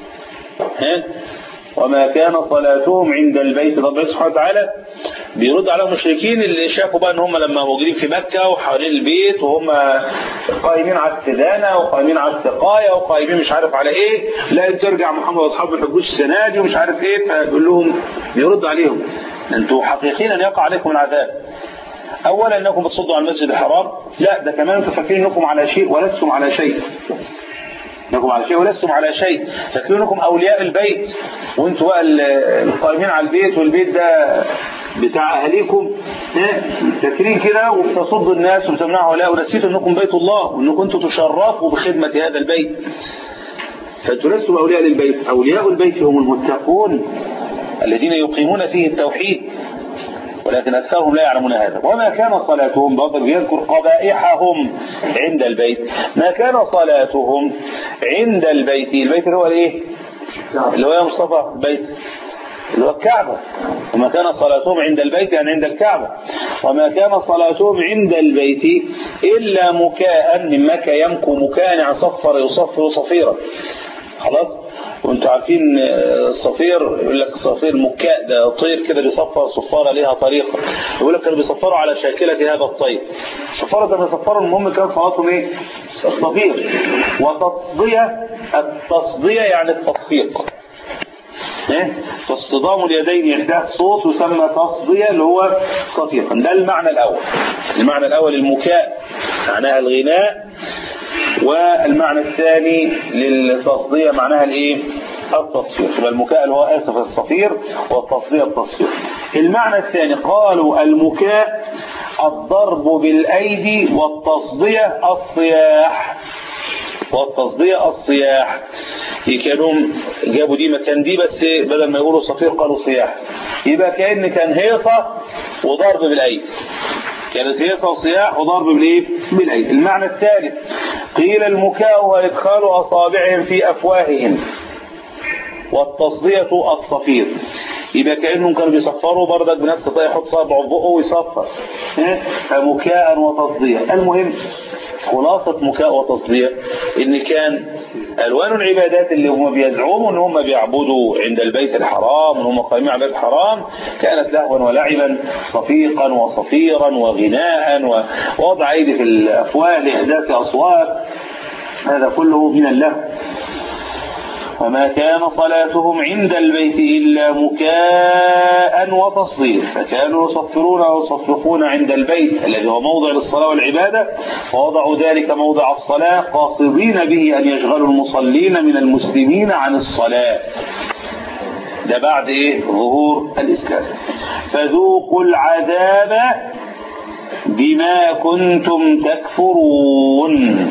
وما كان صلاتهم عند البيت. ربنا سبحانه وتعالى بيرد على المشركين اللي شافوا بقى ان هم لما موجودين في مكة وحوالين البيت وهم قائمين على السدانة وقائمين على السقاية وقائمين مش عارف على ايه لا ترجع محمد واصحابه ما يحبوش السنة دي ومش عارف ايه. فبيقول لهم بيرد عليهم انتوا حقيقيين ان يقع عليكم العذاب. اولا انكم بتصدوا عن المسجد الحرام. لا ده كمان انتوا فاكرين انكم على شيء ولستم على شيء. انكم على شيء ولستم على شيء. فاكرين انكم اولياء البيت وانتوا بقى القائمين على البيت والبيت ده بتاع اهاليكم. فاكرين كده وبتصدوا الناس وبتمنعوا هؤلاء ونسيتوا انكم بيت الله وانكم انتوا تشرفوا بخدمة هذا البيت. فأنتم لستم أولياء للبيت، أولياء البيت هم المتقون الذين يقيمون فيه التوحيد، ولكن أكثرهم لا يعلمون هذا. وما كان صلاتهم، برضك بيذكر قبائحهم عند البيت. ما كان صلاتهم عند البيت، البيت اللي هو الايه؟ اللي هو يا مصطفى البيت اللي هو الكعبة. وما كان صلاتهم عند البيت يعني عند الكعبة. وما كان صلاتهم عند البيت إلا مكاء، من مكى يمكو مكاء يعني صفر يصفر صفيرا. خلاص. وانتوا عارفين الصفير، يقول لك صفير مكاء، ده طير كده بيصفر صفارة ليها طريقة، يقول لك كانوا بيصفروا على شاكلة هذا الطير. صفارة زي ما يصفروا، المهم كان صلاتهم ايه؟ الصفير. وتصدية، التصدية يعني التصفيق، فاصطدام اليدين يحدث صوت يسمى تصدية اللي هو صفيقا. ده المعنى الأول. المعنى الأول المكاء معناها الغناء، والمعنى الثاني للتصدية معناها الايه؟ التصفير. فالمكاء اللي هو آسف الصفير، والتصدية التصفير. المعنى الثاني قالوا المكاء الضرب بالأيدي، والتصدية الصياح، والتصدية الصياح. كانوا جابوا دي مكان دي، بس بدل ما يقولوا صفير قالوا صياح، يبقى كأن كان هيصة وضرب بالأيدي، كانت هيصة وصياح وضرب بالايه؟ بالايدي. المعنى الثالث قيل المكاء هو ادخال اصابعهم في افواههم، والتصدية الصفير. يبقى كأنهم كانوا بيصفروا بردك بنفس الطريقة، يحط صابعه في بقه ويصفر، فمكاء وتصدية. المهم خلاصة مكاء وتصدية ان كان الوان العبادات اللي هم بيزعموا ان هم بيعبدوا عند البيت الحرام، ان هم قائمين على البيت الحرام، كانت لهوا ولعبا، صفيقا وصفيرا وغناء ووضع ايدي في الافواه لاحداث اصوات، هذا كله من اللهو. وما كان صلاتهم عند البيت إلا مكاء وتصدير، فكانوا يصفرون ويصفقون عند البيت الذي هو موضع للصلاة والعبادة، ووضعوا ذلك موضع الصلاة قاصدين به أن يشغلوا المصلين من المسلمين عن الصلاة. ده بعد ظهور الإسلام. فذوقوا العذاب بما كنتم تكفرون.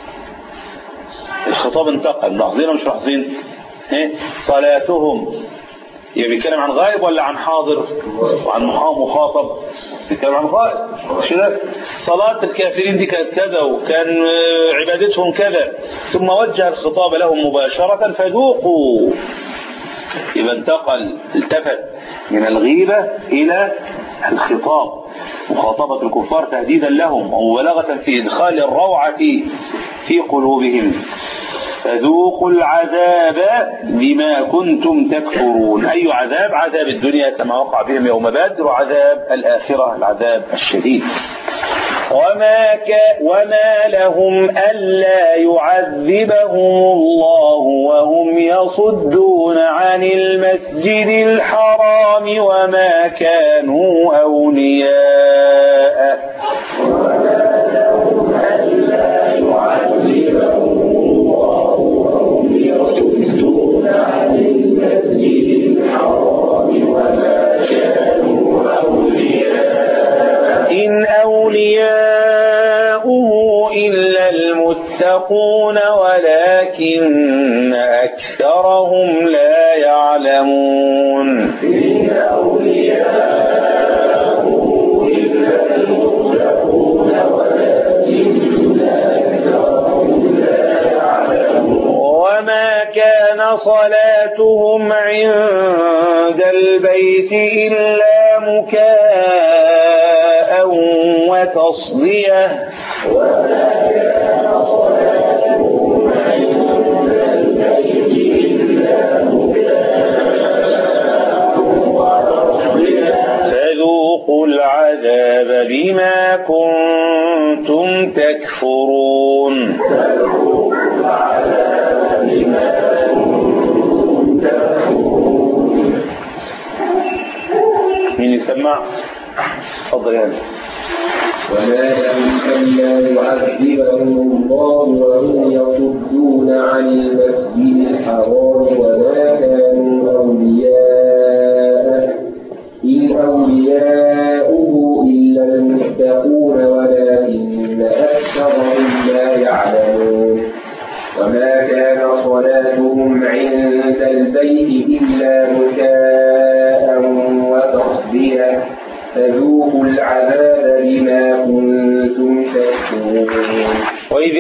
الخطاب انتقل، ملاحظين مش ملاحظين؟ صلاتهم يبقى بيتكلم عن غائب ولا عن حاضر؟ وعن مخاطب بيتكلم عن غائب. صلاة الكافرين دي كانت كذا، وكان عبادتهم كذا، ثم وجه الخطاب لهم مباشرة فذوقوا. يبقى انتقل، التفت من الغيبة إلى الخطاب، مخاطبة الكفار تهديدا لهم ومبالغة في إدخال الروعة في قلوبهم. فذوقوا العذاب بما كنتم تكفرون. أي عذاب؟ عذاب الدنيا كما وقع بهم يوم بدر، وعذاب الآخرة العذاب الشديد. وما لهم ألا يعذبهم الله وهم يصدون عن المسجد الحرام وما كانوا أولياءه. وما لهم ألا يعذبهم الله وهم يصدون عن المسجد الحرام وما كانوا أولياءه. إن أولياؤه إلا المتقون ولكن أكثرهم لا يعلمون. إن أولياؤه إلا المتقون ولكن أكثرهم لا يعلمون. وما كان صلاتهم عند البيت إلا مكاء وتصدية. وما كان صلاتهم عند البيت إلا مكاء وتصدية. فذوقوا العذاب بما كنتم تكفرون. فذوقوا العذاب بما كنتم تكفرون. مين يسمع؟ تفضل يا هلا.
وما لهم ألا يعذبهم الله وهم يصدون عن المسجد الحرام وما كانوا أولياءه إن أولياؤه إلا المتقون ولكن أكثرهم لا يعلمون. وما كان صلاتهم صلاتهم عند البيت إلا مكاء وتصدية فذوقوا العذاب بما كنتم تكفرون.
وإذ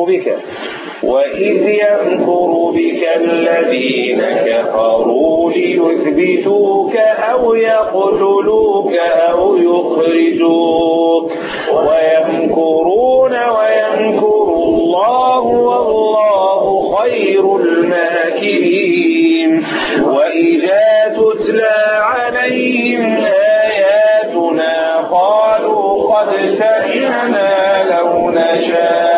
يمكر بك الذين كفروا ليثبتوك أو يقتلوك أو يخرجوك ويمكرون ويمكر الله والله خير الماكرين. وإذا تتلى عليهم آياتنا قالوا قد سمعنا لو نشاء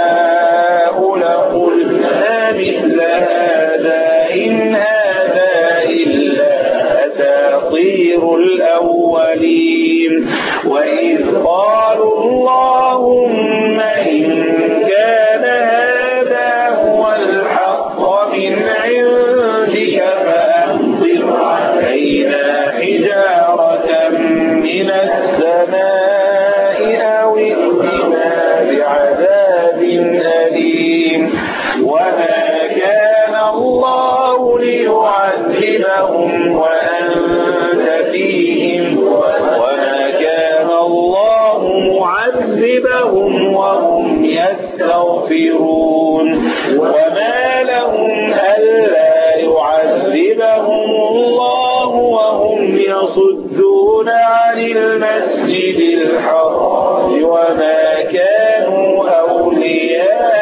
لقلنا مثل هذا إن هذا إلا أساطير الأولين. وإذ قالوا اللهم إن كان هذا هو الحق من عندك فأمطر علينا حجارة من السماء أو ائتنا بعذاب أليم. وما كان الله ليعذبهم وأنت فيهم وما كان الله معذبهم وهم يستغفرون. وما لهم ألا يعذبهم الله وهم يصدون عن المسجد الحرام وما كانوا أولياء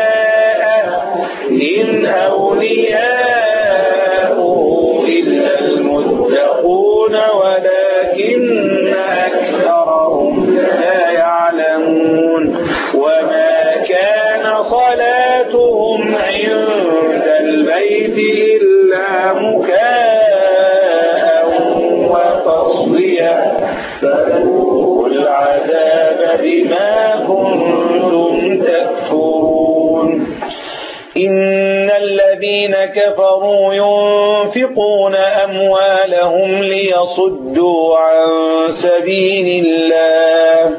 إن أولياؤه إلا المتقون ولكن أكثرهم لا يعلمون. وما كان صلاتهم عند البيت إلا مكاء وتصدية فذوقوا العذاب بما كنتم تكفرون. إن الذين كفروا ينفقون أموالهم ليصدوا عن سبيل الله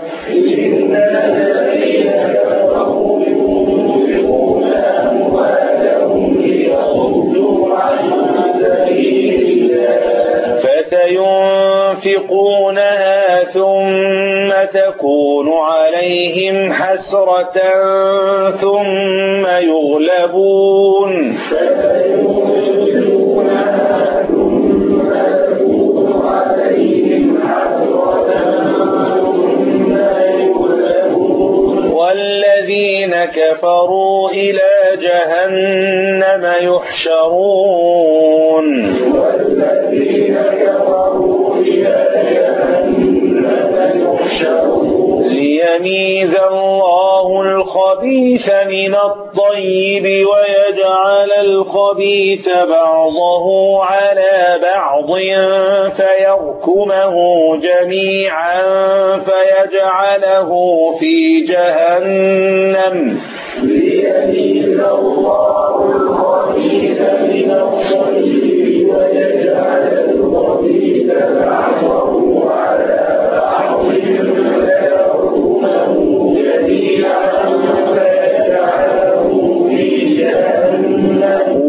فسينفقونها ثم تكون عليهم حسرة ثم يغلبون والذين كفروا إلى جهنم يحشرون ليميز الله الخبيث من الطيب ويجعل الخبيث بعضه على بعض فيركمه جميعا فيجعله في جهنم ليميز الله الخبيث من الطيب ويجعل الخبيث بعضه على بعض فيركمه جميعا فيجعله في جهنم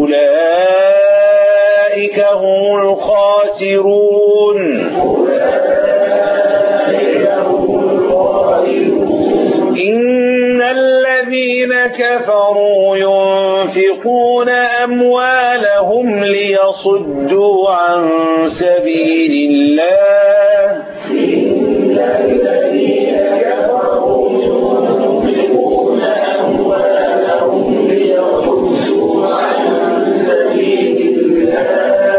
أولئك هم الخاسرون. إن الذين كفروا ينفقون أموالهم ليصدوا عن سبيل الله إن الذين كفروا ينفقون أموالهم ليصدوا عن سبيل الله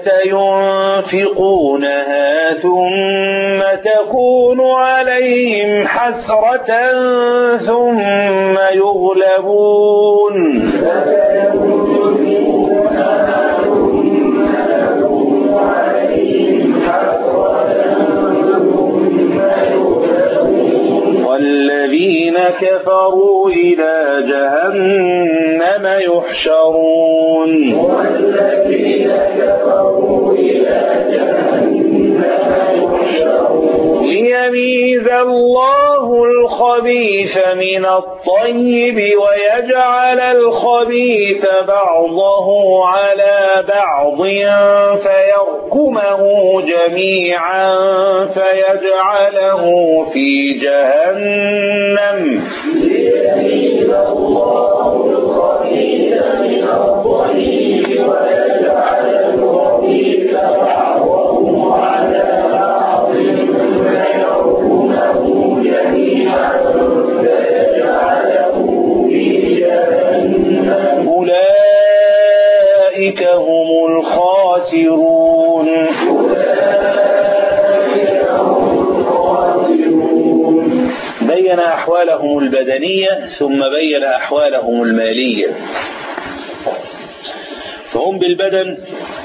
فسينفقونها ثم تكون عليهم حسرة ثم يغلبون والذين كفروا إلى جهنم يحشرون ليميز الله الخبيث من الطيب ويجعل الخبيث بعضه على بعض فيركمه جميعا فيجعله في جهنم
ليميز الله الخبيث من الطيب ويجعل الخبيث بعضه على بعض فيركمه جميعا فيجعله في جهنم
أولئك هم الخاسرون. بين أحوالهم البدنية ثم بين أحوالهم المالية. فهم بالبدن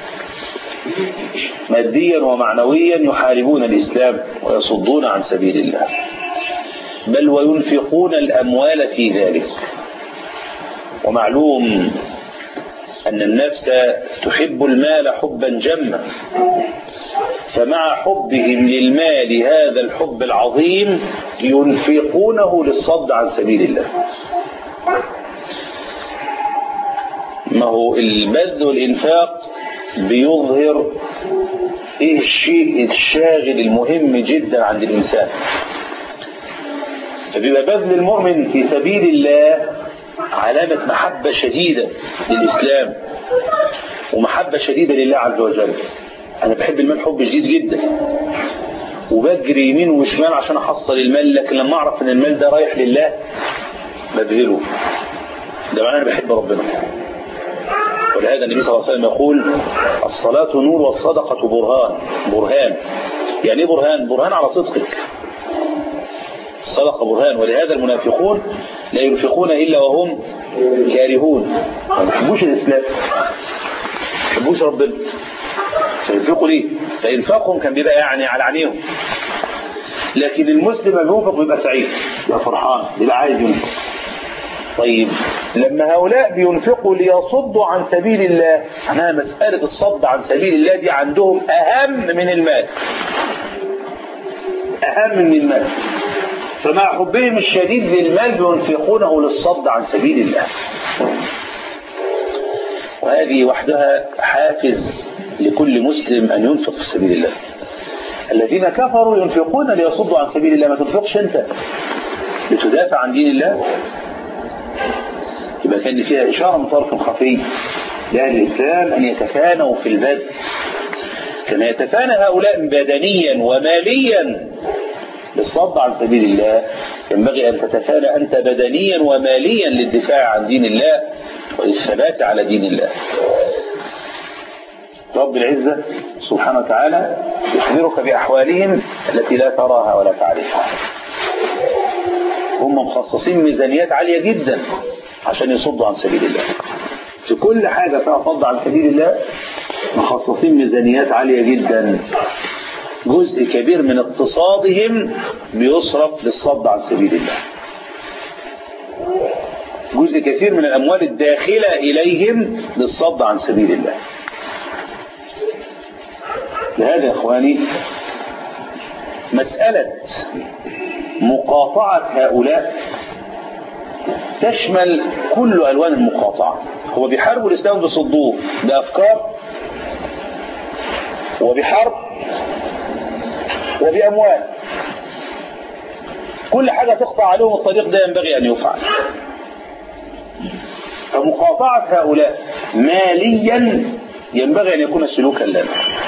ماديا ومعنويا يحاربون الإسلام ويصدون عن سبيل الله، بل وينفقون الأموال في ذلك. ومعلوم أن النفس تحب المال حبا جما، فمع حبهم للمال هذا الحب العظيم ينفقونه للصد عن سبيل الله. ما هو البذل والإنفاق بيظهر إيه الشيء الشاغل المهم جدا عند الإنسان. فبيبقى بذل المؤمن في سبيل الله علامة محبة شديدة للإسلام ومحبة شديدة لله عز وجل. أنا بحب المال حب شديد جدا وبجري يمين وشمال عشان أحصل المال، لكن لما أعرف أن المال ده رايح لله ببذله. ده معناه أنا بحب ربنا. ولهذا النبي صلى الله عليه وسلم يقول الصلاة نور والصدقة برهان. يعني إيه برهان؟ برهان على صدقك. الصدقة برهان. ولهذا المنافقون لا ينفقون إلا وهم كارهون، ما بيحبوش الإسلام، ما بيحبوش ربنا، فينفقوا ليه؟ فإنفاقهم كان بيبقى يعني على عينيهم. لكن المسلم المنفق بيبقى سعيد، بيبقى فرحان، بيبقى عايز ينفق. طيب لما هؤلاء بينفقوا ليصدوا عن سبيل الله، معناها مسألة الصد عن سبيل الله دي عندهم أهم من المال، أهم من المال. فمع حبهم الشديد للمال بينفقونه للصد عن سبيل الله. وهذه وحدها حافز لكل مسلم أن ينفق في سبيل الله. الذين كفروا ينفقون ليصدوا عن سبيل الله. ما تنفقش أنت لتدافع عن دين الله. يبقى كان فيها إشارة من طرف خفي لأهل الإسلام أن يتفانوا في البذل كما يتفانى هؤلاء بدنيا وماليا للصد عن سبيل الله. ينبغي أن تتفانى أنت بدنيا وماليا للدفاع عن دين الله والثبات على دين الله. رب العزة سبحانه وتعالى يخبرك بأحوالهم التي لا تراها ولا تعرفها. هم مخصصين ميزانيات عالية جدا عشان يصدوا عن سبيل الله. في كل حاجة فيها صد عن سبيل الله مخصصين ميزانيات عالية جدا. جزء كبير من اقتصادهم بيصرف للصد عن سبيل الله. جزء كثير من الأموال الداخلة إليهم للصد عن سبيل الله. لهذا يا إخواني مسألة مقاطعة هؤلاء تشمل كل ألوان المقاطعة. هو بيحاربوا الإسلام بصدوه بأفكار وبحرب وبأموال. كل حاجة تقطع عليهم الطريق ده ينبغي أن يفعل. فمقاطعة هؤلاء ماليا ينبغي أن يكون سلوكا لنا.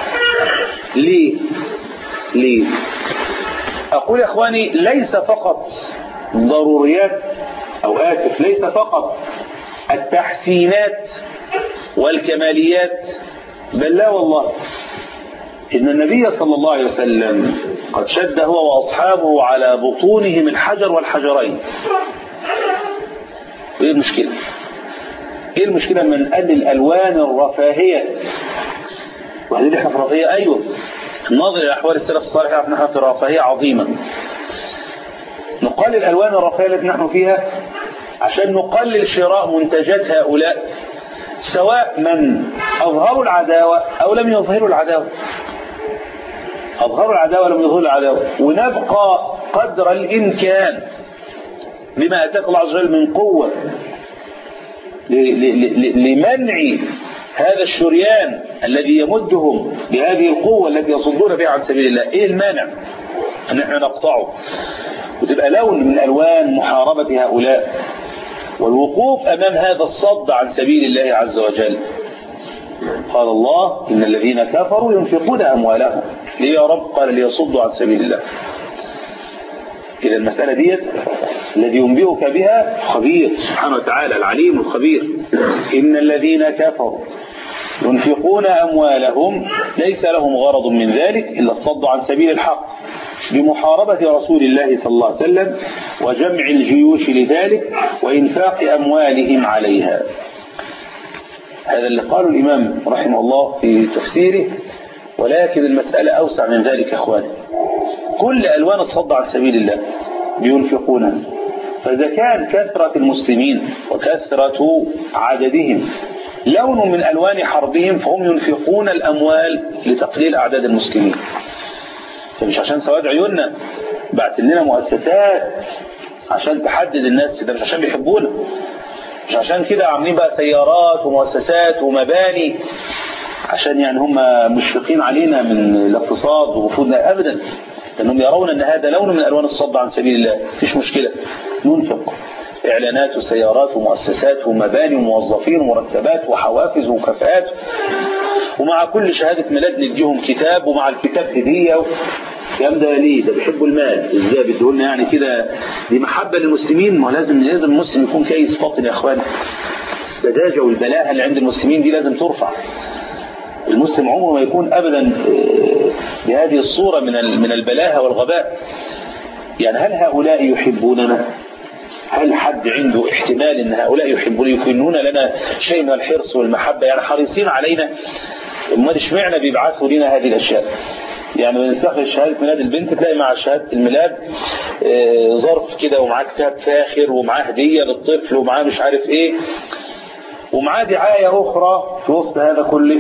ليه؟ أقول يا إخواني ليس فقط ضروريات ليس فقط التحسينات والكماليات، بل لا والله إن النبي صلى الله عليه وسلم قد شد هو وأصحابه على بطونهم الحجر والحجرين. إيه المشكلة؟ إيه المشكلة من قال الألوان الرفاهية؟ وهل احنا في رفاهية؟ أيوة. الناظر إلى أحوال السلف الصالح نحن في رفاهية عظيمة. نقلل الألوان الرفاهية التي نحن فيها عشان نقلل شراء منتجات هؤلاء، سواء من أظهروا العداوة أو لم يظهروا العداوة. أظهروا العداوة لم يظهروا العداوة. ونبقى قدر الإمكان بما أتاك الله عز وجل من قوة لمنع هذا الشريان الذي يمدهم بهذه القوة التي يصدون بها عن سبيل الله. إيه المانع أن احنا نقطعه وتبقى لون من ألوان محاربة هؤلاء والوقوف أمام هذا الصد عن سبيل الله عز وجل؟ قال الله إن الذين كفروا ينفقون أموالهم ليه يا رب؟ قال ليصدوا عن سبيل الله. إذا المسألة دي الذي ينبئك بها خبير سبحانه وتعالى العليم الخبير. إن الذين كفروا ينفقون أموالهم ليس لهم غرض من ذلك إلا الصد عن سبيل الحق بمحاربة رسول الله صلى الله عليه وسلم وجمع الجيوش لذلك وإنفاق أموالهم عليها. هذا اللي قاله الإمام رحمه الله في تفسيره. ولكن المسألة أوسع من ذلك يا أخواني. كل ألوان الصد عن سبيل الله بينفقونها. فإذا كان كثرة المسلمين وكثرة عددهم لون من ألوان حربهم فهم ينفقون الأموال لتقليل أعداد المسلمين. فمش عشان سواد عيوننا بعت لنا مؤسسات عشان تحدد الناس، ده مش عشان بيحبونا، مش عشان كده عاملين بقى سيارات ومؤسسات ومباني عشان يعني هم مشفقين علينا من الاقتصاد ووفودنا أبدا، لأنهم يرون أن هذا لون من ألوان الصد عن سبيل الله. مفيش مشكلة ننفق إعلانات وسيارات ومؤسسات ومباني وموظفين ومرتبات وحوافز ومكافآت، ومع كل شهادة ميلاد نديهم كتاب ومع الكتاب هدية. الكلام ده ليه؟ ده بيحبوا المال. ازاي بيدولنا يعني كده؟ دي محبة للمسلمين. ما لازم المسلم يكون كيس فاطن يا اخوان. السذاجة والبلاهة اللي عند المسلمين دي لازم ترفع. المسلم عمره ما يكون ابدا بهذه الصورة من البلاهة والغباء. يعني هل هؤلاء يحبوننا؟ هل حد عنده احتمال ان هؤلاء يكونون لنا شيء من الحرص والمحبة؟ يعني حريصين علينا. امال اشمعنى بيبعثوا لنا هذه الاشياء؟ يعني بنستخرج شهادة ميلاد البنت تلاقي مع شهادة الميلاد ظرف كده ومعاه كتاب فاخر ومعاه هدية للطفل ومعاه مش عارف ايه ومعاه دعاية اخرى في وسط هذا كله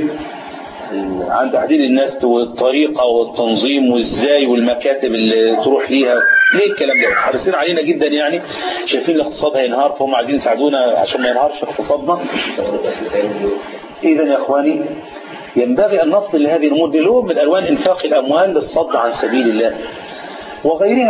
عن تحديد الناس والطريقة والتنظيم وازاي والمكاتب اللي تروح ليها. ليه الكلام ده؟ حريصين علينا جدا. يعني شايفين الاقتصاد هينهار فهم عايزين يساعدونا عشان ما ينهارش اقتصادنا. اذا يا اخواني ينبغي أن نفصل لهذه الأمور بلون من ألوان إنفاق الأموال للصد عن سبيل الله وغيرها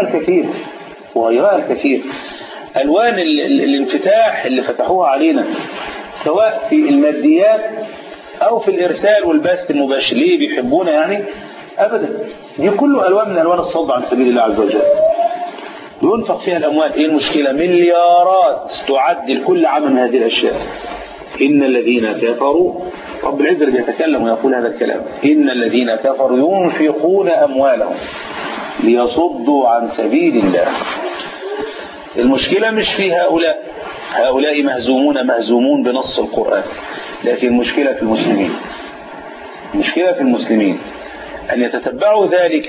الكثير. ألوان الانفتاح اللي فتحوها علينا سواء في الماديات أو في الإرسال والبث المباشر. ليه بيحبونا يعني؟ أبدا. دي كله ألوان من ألوان الصد عن سبيل الله عز وجل ينفق فيها الأموال. إيه المشكلة؟ مليارات تعدل كل عام من هذه الأشياء. إن الذين كفروا، رب العزة بيتكلم ويقول هذا الكلام، إن الذين كفروا ينفقون أموالهم ليصدوا عن سبيل الله. المشكلة مش في هؤلاء مهزومون بنص القرآن، لكن المشكلة في المسلمين أن يتتبعوا ذلك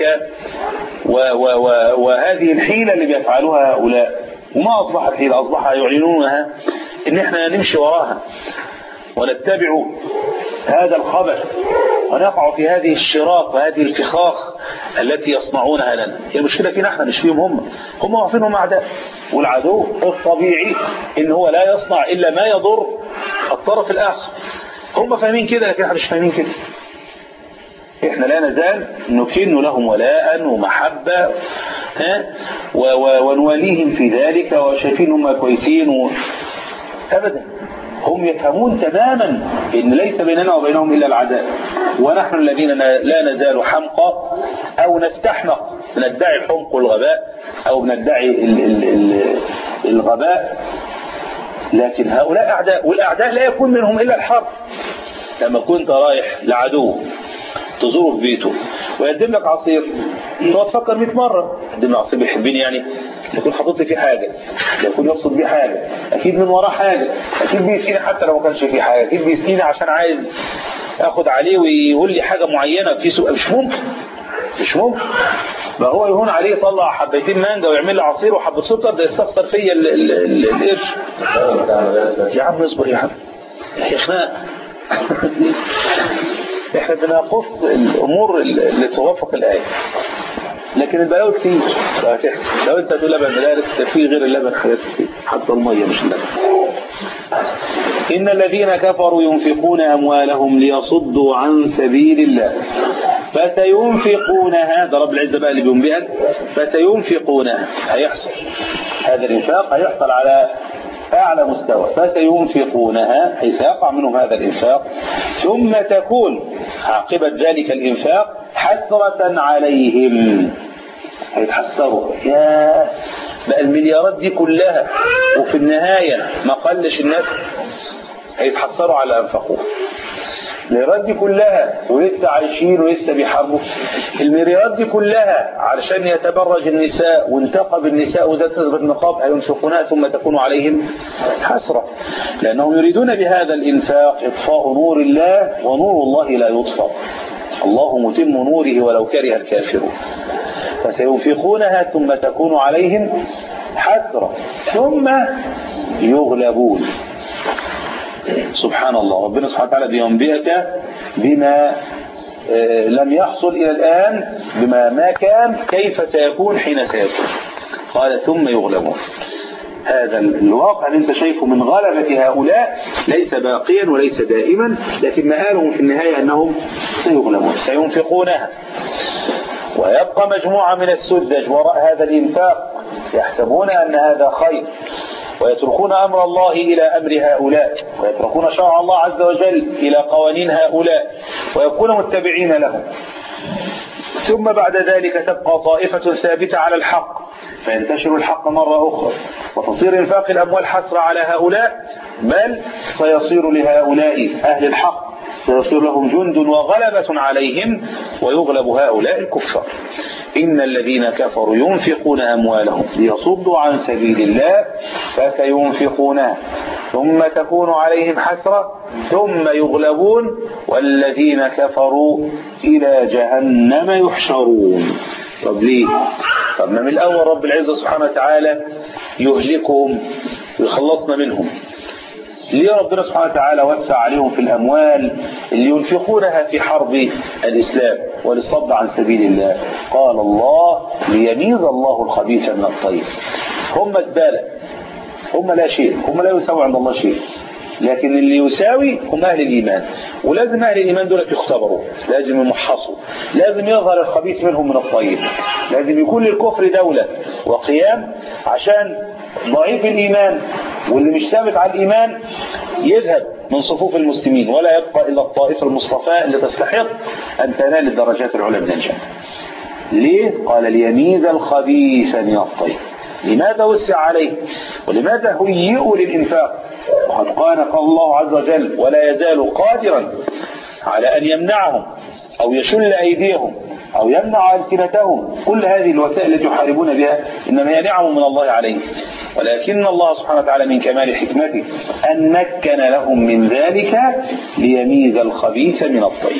وهذه الحيلة اللي بيفعلوها هؤلاء. وما أصبحت حيلة، أصبح يعلنونها إن إحنا نمشي وراها ونتبع هذا الخبر ونقع في هذه الشراق وهذه الفخاخ التي يصنعونها لنا. هي المشكلة فينا احنا مش فيهم. هم عارفين هم أعداء، والعدو الطبيعي إن هو لا يصنع إلا ما يضر الطرف الآخر. هم فاهمين كده لكن احنا مش فاهمين كده. احنا لا نزال نكن لهم ولاء ومحبة ونواليهم في ذلك وشايفين هم كويسين أبدا. هم يفهمون تماما إن ليس بيننا وبينهم إلا العداء، ونحن الذين لا نزال حمقى أو نستحمق، ندعي الحمق والغباء أو ندعي الغباء. لكن هؤلاء أعداء، والأعداء لا يكون منهم إلا الحرب. لما كنت رايح لعدو تزوره في بيته ويقدم لك عصير تقعد تفكر 100 مرة يقدم لي عصير بيحبني يعني؟ يكون حاطط لي فيه حاجة، يكون يقصد بيه حاجة، أكيد من وراه حاجة، أكيد بيسيني حتى لو ما كانش فيه حاجة، أكيد بيسيني عشان عايز أخد عليه ويقول لي حاجة معينة في سوء. مش ممكن. ما هو يهون عليه يطلع حبيتين مانجا ويعمل لي عصير وحبة سكر، ده يستخسر فيا القرش. يا عم اصبر يا عم، يا خناق. احنا بنقص الامور اللي توافق الايه، لكن البلاوي كتير. لو انت تقول لبن مدارس في غير اللبن حاجات كتير. حتى المية مش لك. إن الذين كفروا ينفقون أموالهم ليصدوا عن سبيل الله فسينفقونها، ده رب العزة بقى اللي بينبئك، فسينفقونها هيحصل هذا الإنفاق، هيحصل على أعلى مستوى، فسينفقونها حيث يقع منهم هذا الإنفاق، ثم تكون عاقبة ذلك الإنفاق حسرة عليهم، هيتحسروا يا بقى المليارات دي كلها وفي النهاية ما قلش الناس، هيتحسروا على أنفقوه. المليارات دي كلها ولسه عايشين ولسه بيحاربوا، المليارات دي كلها علشان يتبرج النساء وانتقب النساء وزادت نسبة النقاب، هينفقونها ثم تكون عليهم حسرة، لأنهم يريدون بهذا الإنفاق إطفاء نور الله، ونور الله لا يطفأ، الله متم نوره ولو كره الكافرون. فسينفقونها ثم تكون عليهم حسرة ثم يغلبون. سبحان الله، ربنا سبحانه وتعالى بينبئك بما لم يحصل إلى الآن، بما ما كان كيف سيكون حين سيكون. قال ثم يغلبون. هذا الواقع اللي انت شايفه من غلبة هؤلاء ليس باقيا وليس دائما، لكن مآلهم في النهاية أنهم سيغلبون. سينفقونها ويبقى مجموعة من السذج وراء هذا الإنفاق يحسبون أن هذا خير، ويتركون أمر الله إلى أمر هؤلاء، ويتركون شرع الله عز وجل إلى قوانين هؤلاء، ويكونوا متبعين لهم. ثم بعد ذلك تبقى طائفة ثابتة على الحق، فينتشر الحق مرة أخرى، وتصير إنفاق الأموال حسرة على هؤلاء، بل سيصير لهؤلاء أهل الحق سيصير لهم جند وغلبة عليهم، ويغلب هؤلاء الكفار. إن الذين كفروا ينفقون أموالهم ليصدوا عن سبيل الله فسينفقونها ثم تكون عليهم حسرة ثم يغلبون والذين كفروا إلى جهنم يحشرون. طب ليه؟ طب ما من الأول رب العزة سبحانه وتعالى يهلكهم ويخلصنا منهم. ليه ربنا سبحانه وتعالى وسع عليهم في الأموال اللي ينفقونها في حرب الإسلام وللصد عن سبيل الله؟ قال الله ليميز الله الخبيث من الطيب. هم زبالة، هم لا شيء، هم لا يساوي عند الله شيء، لكن اللي يساوي هم أهل الإيمان، ولازم أهل الإيمان دول يختبروا، لازم يمحصوا، لازم يظهر الخبيث منهم من الطيب، لازم يكون للكفر دولة وقيام عشان ضعيف الإيمان واللي مش ثابت على الإيمان يذهب من صفوف المسلمين، ولا يبقى إلا الطائفة المصطفاة اللي تستحق أن تنال الدرجات العلى من الجنة. ليه؟ قال ليميز الخبيث من الطيب. لماذا وسع عليه؟ ولماذا هيئوا للإنفاق؟ وقد قال الله عز وجل ولا يزال قادرا على أن يمنعهم أو يشل أيديهم أو يمنع ألسنتهم. كل هذه الوسائل التي يحاربون بها إنما هي نعم من الله عليهم، ولكن الله سبحانه وتعالى من كمال حكمته أن مكن لهم من ذلك ليميز الخبيث من الطيب.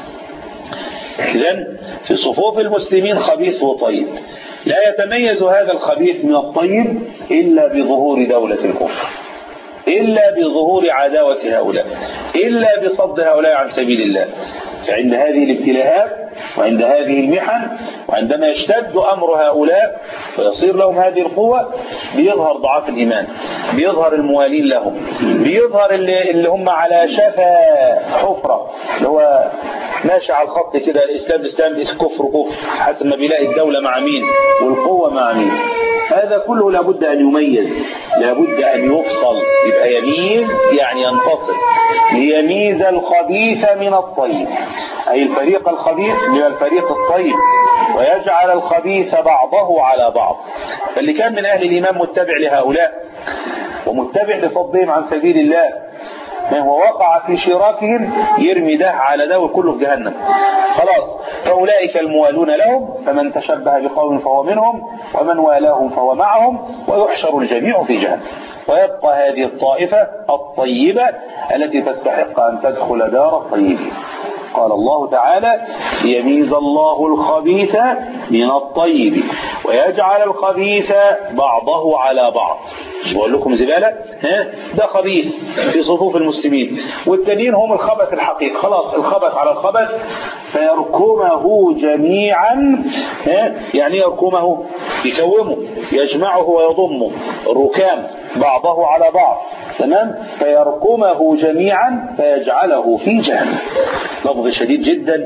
إذن في صفوف المسلمين خبيث وطيب، لا يتميز هذا الخبيث من الطيب إلا بظهور دولة الكفر، إلا بظهور عداوة هؤلاء، إلا بصد هؤلاء عن سبيل الله. فعند هذه الابتلاءات وعند هذه المحن وعندما يشتد أمر هؤلاء ويصير لهم هذه القوة بيظهر ضعاف الإيمان، بيظهر الموالين لهم، بيظهر اللي هم على شفا حفرة، اللي هو ماشي على الخط كده، الإسلام كفر كفر، حسب ما بيلاقي الدولة مع مين والقوة مع مين. هذا كله لابد أن يميز، لابد أن يفصل، يبقى يميز يعني ينفصل. ليميز الخبيث من الطيب، أي الفريق الخبيث من الفريق الطيب، ويجعل الخبيث بعضه على بعض. فاللي كان من أهل الإيمان متبع لهؤلاء ومتبع لصدهم عن سبيل الله، من هو وقع في شراكهم يرمي ده على ده وكله في جهنم خلاص. فأولئك الموالون لهم، فمن تشبه بقوم فهو منهم، ومن والاهم فهو معهم، ويحشر الجميع في جهنم. ويبقى هذه الطائفة الطيبة التي تستحق أن تدخل دار الطيبين. قال الله تعالى ليميز الله الخبيث من الطيب ويجعل الخبيث بعضه على بعض. مش بقول لكم زبالة؟ ده خبيث في صفوف المسلمين، والتانيين هم الخبث الحقيقي، خلاص الخبث على الخبث فيركمه جميعا. يعني يركمه يكومه يجمعه ويضمه الركام بعضه على بعض، تمام، فيركمه جميعا فيجعله في جهنم. لفظ شديد جدا،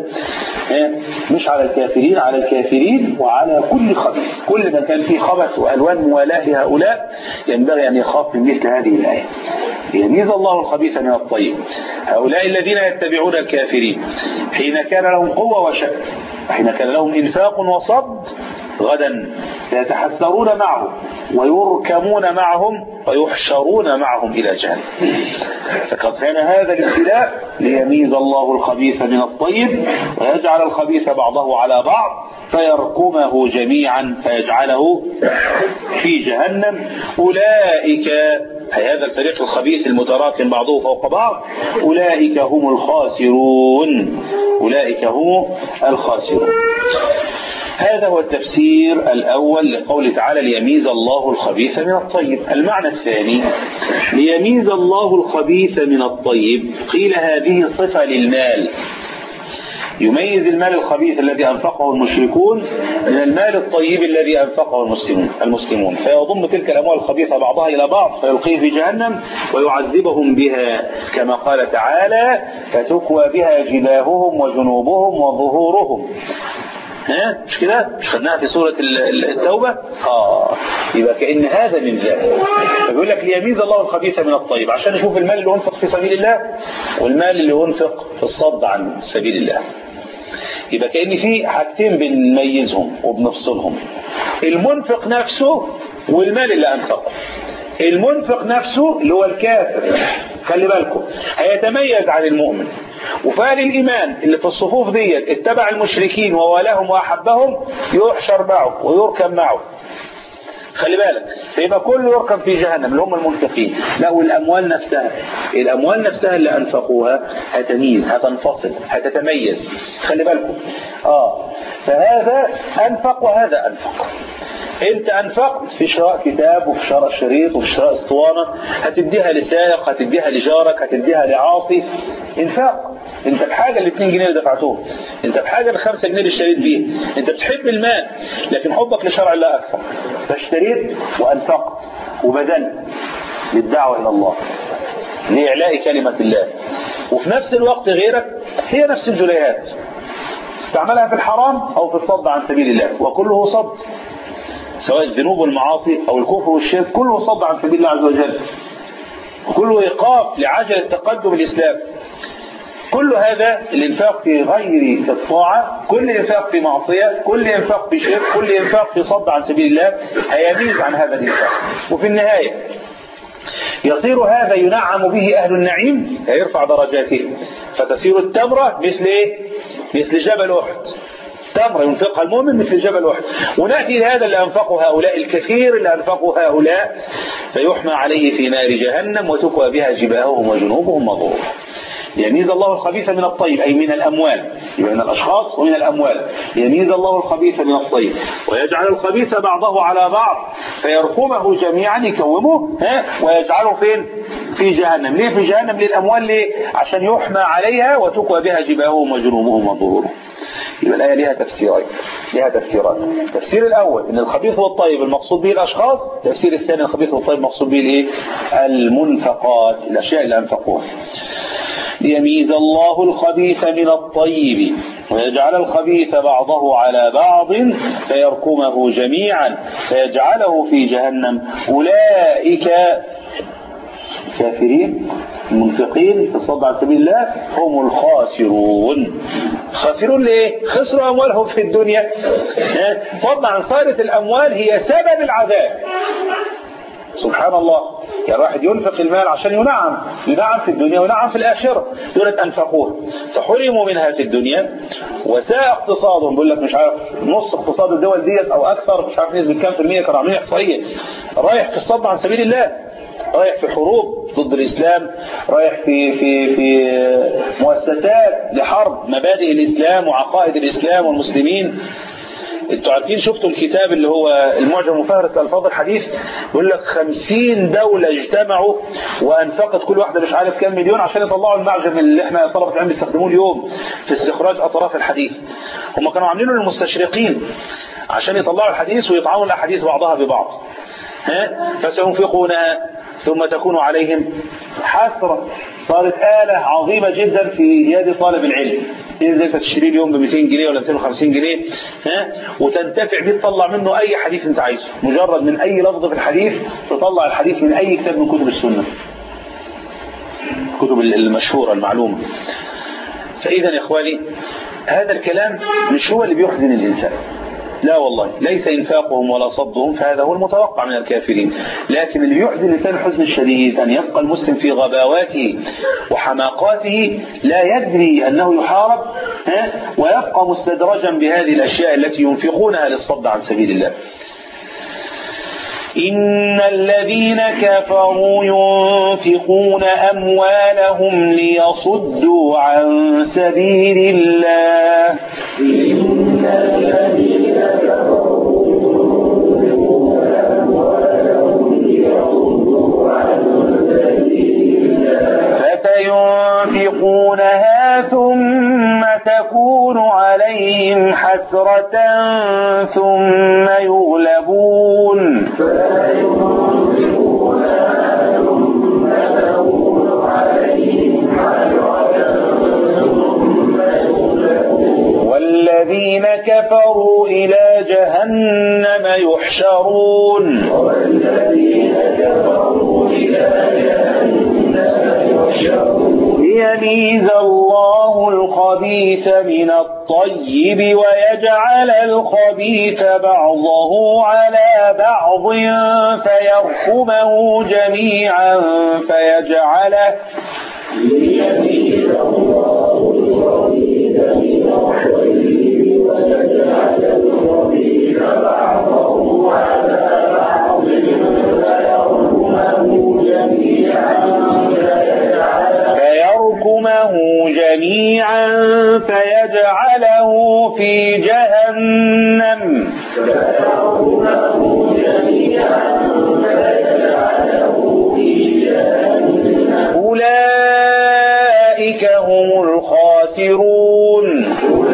مش على الكافرين، على الكافرين وعلى كل خبث. كل من كان فيه خبث وألوان موالاه لهؤلاء ينبغي أن يخاف من مثل هذه الآية. يميز الله الخبيث من الطيب. هؤلاء الذين يتبعون الكافرين حين كان لهم قوة وشأن، وحين كان لهم إنفاق وصد، غدا يتحسرون معهم ويركمون معهم ويحشرون معهم إلى جهنم. فقد كان هذا الابتلاء ليميز الله الخبيث من الطيب ويجعل الخبيث بعضه على بعض فيركمه جميعا فيجعله في جهنم. أولئك، هذا الفريق الخبيث المتراكم بعضه فوق بعض، أولئك هم الخاسرون. أولئك هم الخاسرون. هذا هو التفسير الأول لقول تعالى ليميز الله الخبيث من الطيب. المعنى الثاني ليميز الله الخبيث من الطيب، قيل هذه صفة للمال، يميز المال الخبيث الذي أنفقه المشركون من المال الطيب الذي أنفقه المسلمون، فيضم تلك الأموال الخبيثة بعضها إلى بعض فيلقيه في جهنم ويعذبهم بها، كما قال تعالى فتكوى بها جباههم وجنوبهم وظهورهم. مش كده؟ مش خدناها في سورة التوبة؟ يبقى كأن هذا من ذلك. فبيقول لك ليميز الله الخبيث من الطيب، عشان نشوف المال اللي ينفق في سبيل الله والمال اللي ينفق في الصد عن سبيل الله. يبقى كأن في حاجتين بنميزهم وبنفصلهم، المنفق نفسه والمال اللي أنفقه. المنفق نفسه اللي هو الكافر، خلي بالكم، هيتميز عن المؤمن، وفعل الإيمان اللي في الصفوف ديت اتبع المشركين ووالاهم وأحبهم يحشر معه ويركب معه، خلي بالك، فيبقى كله يركب في جهنم اللي هم المنفقين. لا، والأموال نفسها، الأموال نفسها اللي أنفقوها هتميز، هتنفصل، هتتميز، خلي بالكم. فهذا أنفق وهذا أنفق. انت انفقت في شراء كتاب وفي شراء شريط وفي شراء اسطوانة، هتديها لسائق، هتديها لجارك، هتديها لعاصي. انفاق. انت بحاجة ال2 جنيه اللي دفعتوه، انت بحاجة ل5 جنيه اللي اشتريت بيه، انت بتحب المال لكن حبك لشرع الله اكثر، فاشتريت وانفقت وبذلت للدعوة الى الله لإعلاء كلمة الله. وفي نفس الوقت غيرك هي نفس الجليات استعملها في الحرام او في الصد عن سبيل الله، وكله صد، سواء الذنوب والمعاصي أو الكفر والشرك، كله صد عن سبيل الله عز وجل، وكله إيقاف لعجل التقدم الإسلام. كل هذا الإنفاق في غير الطاعة، كل إنفاق في معصية، كل إنفاق في شرك، كل إنفاق في صد عن سبيل الله هيميز عن هذا الإنفاق. وفي النهاية يصير هذا ينعم به أهل النعيم، يرفع درجاته، فتصير التمرة مثل إيه؟ مثل جبل أحد. تمرة ينفقها المؤمن مثل جبل أحد. ونأتي لهذا اللي أنفقه هؤلاء، الكثير اللي أنفقه هؤلاء، فيحمى عليه في نار جهنم وتكوى بها جباههم وجنوبهم وظهورهم. يميز الله الخبيث من الطيب، أي من الأموال، يبقى من الأشخاص ومن الأموال. يميز الله الخبيث من الطيب ويجعل الخبيث بعضه على بعض فيركمه جميعا، يكومه ويجعله فين؟ في جهنم. ليه في جهنم؟ للأموال. ليه؟ عشان يحمى عليها وتكوى بها جباههم وجنوبهم وظهورهم. يبقى الآية لها تفسيرين، لها تفسيرات. التفسير الأول إن الخبيث والطيب المقصود به الأشخاص، التفسير الثاني الخبيث والطيب المقصود به الإيه؟ المنفقات، الأشياء اللي أنفقوها. ليميز الله الخبيث من الطيب ويجعل الخبيث بعضه على بعض فيركمه جميعا فيجعله في جهنم. أولئك كافرين المنفقين في الصد عن سبيل الله هم الخاسرون. خاسرون ليه؟ خسروا أموالهم في الدنيا. طبعا صارت الأموال هي سبب العذاب. سبحان الله، يعني الواحد ينفق المال عشان ينعم في الدنيا وينعم في الآخرة، دولت أنفقوه فحرموا منها في الدنيا وساء اقتصادهم. بيقول لك مش عارف نص اقتصاد الدول ديت أو أكثر، مش عارف نسبة كام في المية، كانوا عاملين إحصائية، رايح في الصد عن سبيل الله، رايح في حروب ضد الإسلام، رايح في مؤسسات لحرب مبادئ الإسلام وعقائد الإسلام والمسلمين. انتوا عارفين، شفتوا الكتاب اللي هو المعجم مفهرس الألفاظ الحديث، يقول لك 50 دولة اجتمعوا وأنفقت كل واحدة مش عارف كام مليون عشان يطلعوا المعجم اللي احنا طلبة العلم بيستخدموه اليوم في استخراج أطراف الحديث. هم كانوا عاملينه للمستشرقين عشان يطلعوا الحديث ويطعنوا الأحاديث بعضها ببعض. فسينفقونها ثم تكون عليهم حسرة. صارت آلة عظيمة جدا في يد طالب العلم، تنزل تشتري اليوم ب 200 جنيه ولا 250 جنيه وتنتفع بيه، تطلع منه أي حديث أنت عايزه، مجرد من أي لفظ في الحديث تطلع الحديث من أي كتاب من كتب السنة، الكتب المشهورة المعلومة. فإذا يا إخواني هذا الكلام مش هو اللي بيحزن الإنسان، لا والله، ليس إنفاقهم ولا صدهم، فهذا هو المتوقع من الكافرين. لكن اللي يحزن الإنسان الحزن الشديد أن يبقى المسلم في غباواته وحماقاته لا يدري أنه يحارب ويبقى مستدرجا بهذه الأشياء التي ينفقونها للصد عن سبيل الله. إن الذين كفروا ينفقون أموالهم ليصدوا عن سبيل الله.
إن الذين كفروا ينفقون أموالهم ليصدوا عن سبيل الله
فسينفقونها ثم تكون عليهم حسرة ثم يغلبون. والذين كفروا إلى جهنم يحشرون. ليميز الله الخبيث من الطيب ويجعل الخبيث بعضه على بعض فيركمه جميعا فيجعله
ليميز الله الخبيث من الطيب ويجعل الخبيث بعضه على بعض
فيركمه جميعا فيجعله في جهنم. أولئك هم الخاسرون.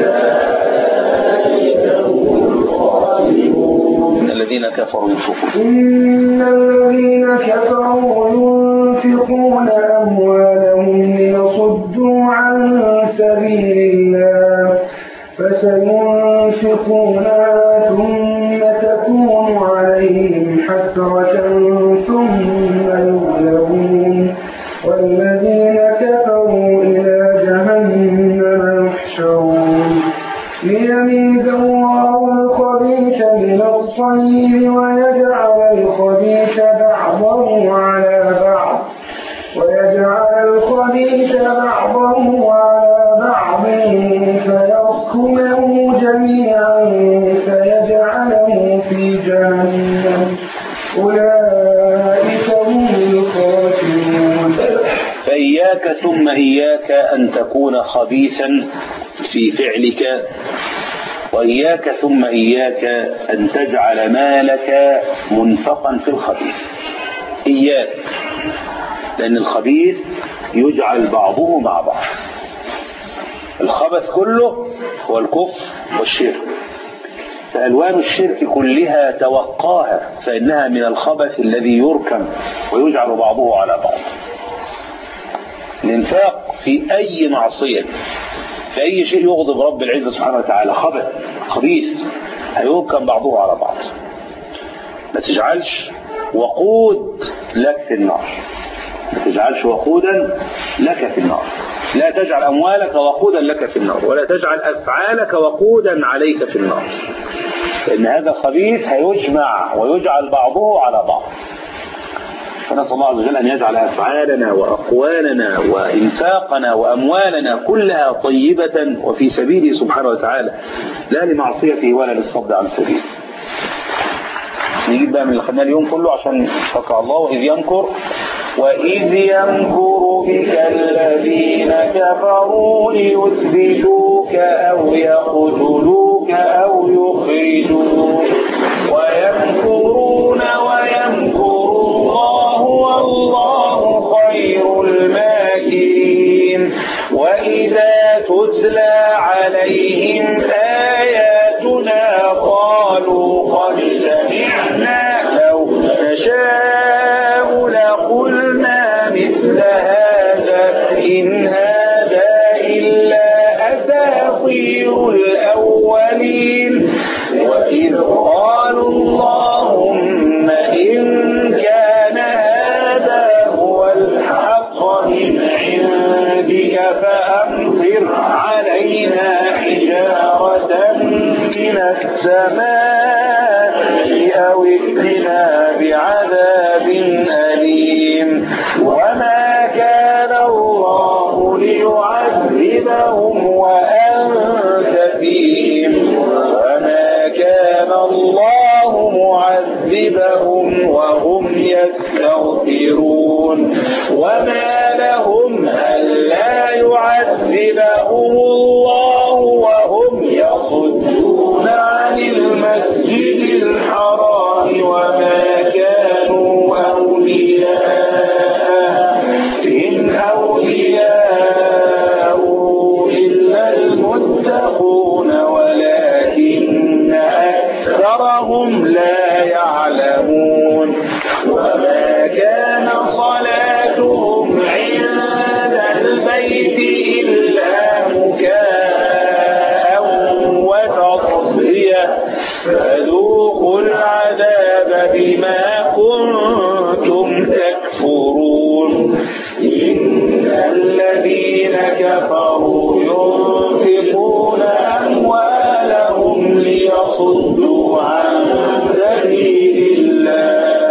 الذين كفروا ينفقون.
إن الذين كفروا ينفقون أموالهم ليصدوا عن سبيل الله فسينفقونها ثم تكون عليهم حسرة ثم يغلبون والذين كفروا إلى جهنم يحشرون. ليميز الله الخبيث من الطيب ويجعل الخبيث بعضه على بعض فيركمه جميعا فيجعله في جهنم. أولئك هم الخاسرون.
فإياك ثم إياك أن تكون خبيثا في فعلك، وإياك ثم إياك أن تجعل مالك منفقا في الخبيث. إياك، لأن الخبيث يجعل بعضه مع بعض. الخبث كله هو الكفر والشرك، فألوان الشرك كلها توقاها، فإنها من الخبث الذي يركم ويجعل بعضه على بعض. الإنفاق في أي معصية، في أي شيء يغضب رب العزة سبحانه وتعالى خبث خبيث هيركم بعضه على بعض. ما تجعلش وقود لك في النار، ما تجعلش وقودا لك في النار. لا تجعل أموالك وقودا لك في النار، ولا تجعل أفعالك وقودا عليك في النار، لأن هذا خبيث هيجمع ويجعل بعضه على بعض. فنسأل الله عز وجل أن يجعل أفعالنا وأقوالنا وإنفاقنا وأموالنا كلها طيبة وفي سبيله سبحانه وتعالى، لا لمعصيته ولا للصد عن سبيله. نجيب بقى من اللي خدناه اليوم كله عشان فقع الله. وإذ يمكر بك الذين كفروا ليثبتوك أو يقتلوك أو يخرجوك ويمكرون ويمكر الله والله خير الماكرين. وإذا تتلى عليهم آياتنا قالوا أساطير الأولين وإذ قالوا اللهم إن كان هذا هو الحق من عندك فأمطر علينا حجارة من السماء أو ائتنا بعذاب أليم وما كان الله ليعذبهم وأنت فيهم وما كان الله معذبهم وهم يستغفرون وما لهم ألا يعذبهم الله وهم يصدون عن المسجد الحرام وما كانوا أولياءه إن أولياء إلا المتقون ولكن أكثرهم لا يعلمون وما كان صلاتهم عند البيت إلا مكاء وتصدية فذوقوا العذاب بما كنتم تكفرون إن الذين كفروا ينفقون أموالهم ليصدوا عن سبيل الله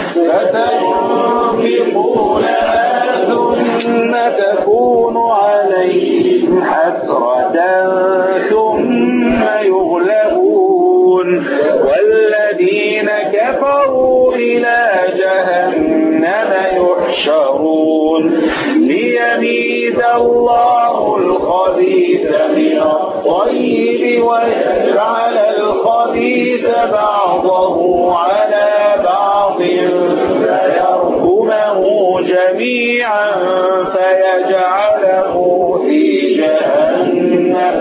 فسينفقونها ثم تكون عليهم حسرة ثم يغلبون والذين كفروا إلى جهنم يحشرون ليميز الله الخبيث من الطيب ويجعل الخبيث بعضه على بعض فيركمه جميعا فيجعله في جهنم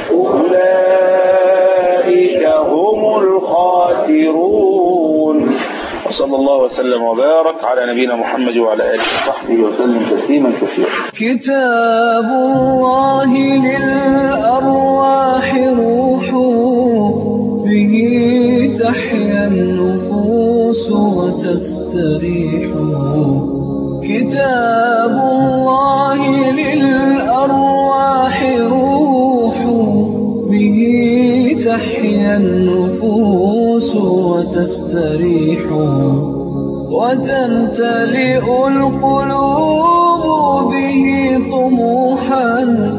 أولئك هم الخاسرون وصلى الله وسلم وبارك على نبينا محمد وعلى آله وصحبه وسلم تسليما كثيرا.
كتاب الله للأرواح روح به تحيا النفوس وتستريح كتاب الله للأرواح روح به تحيا النفوس وتستريح وتمتلئ القلوب به طموحا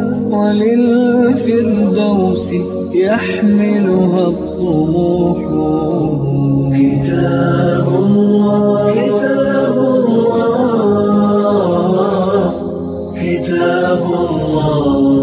وللفردوس يحملها الطموح كتاب الله كتاب الله كتاب الله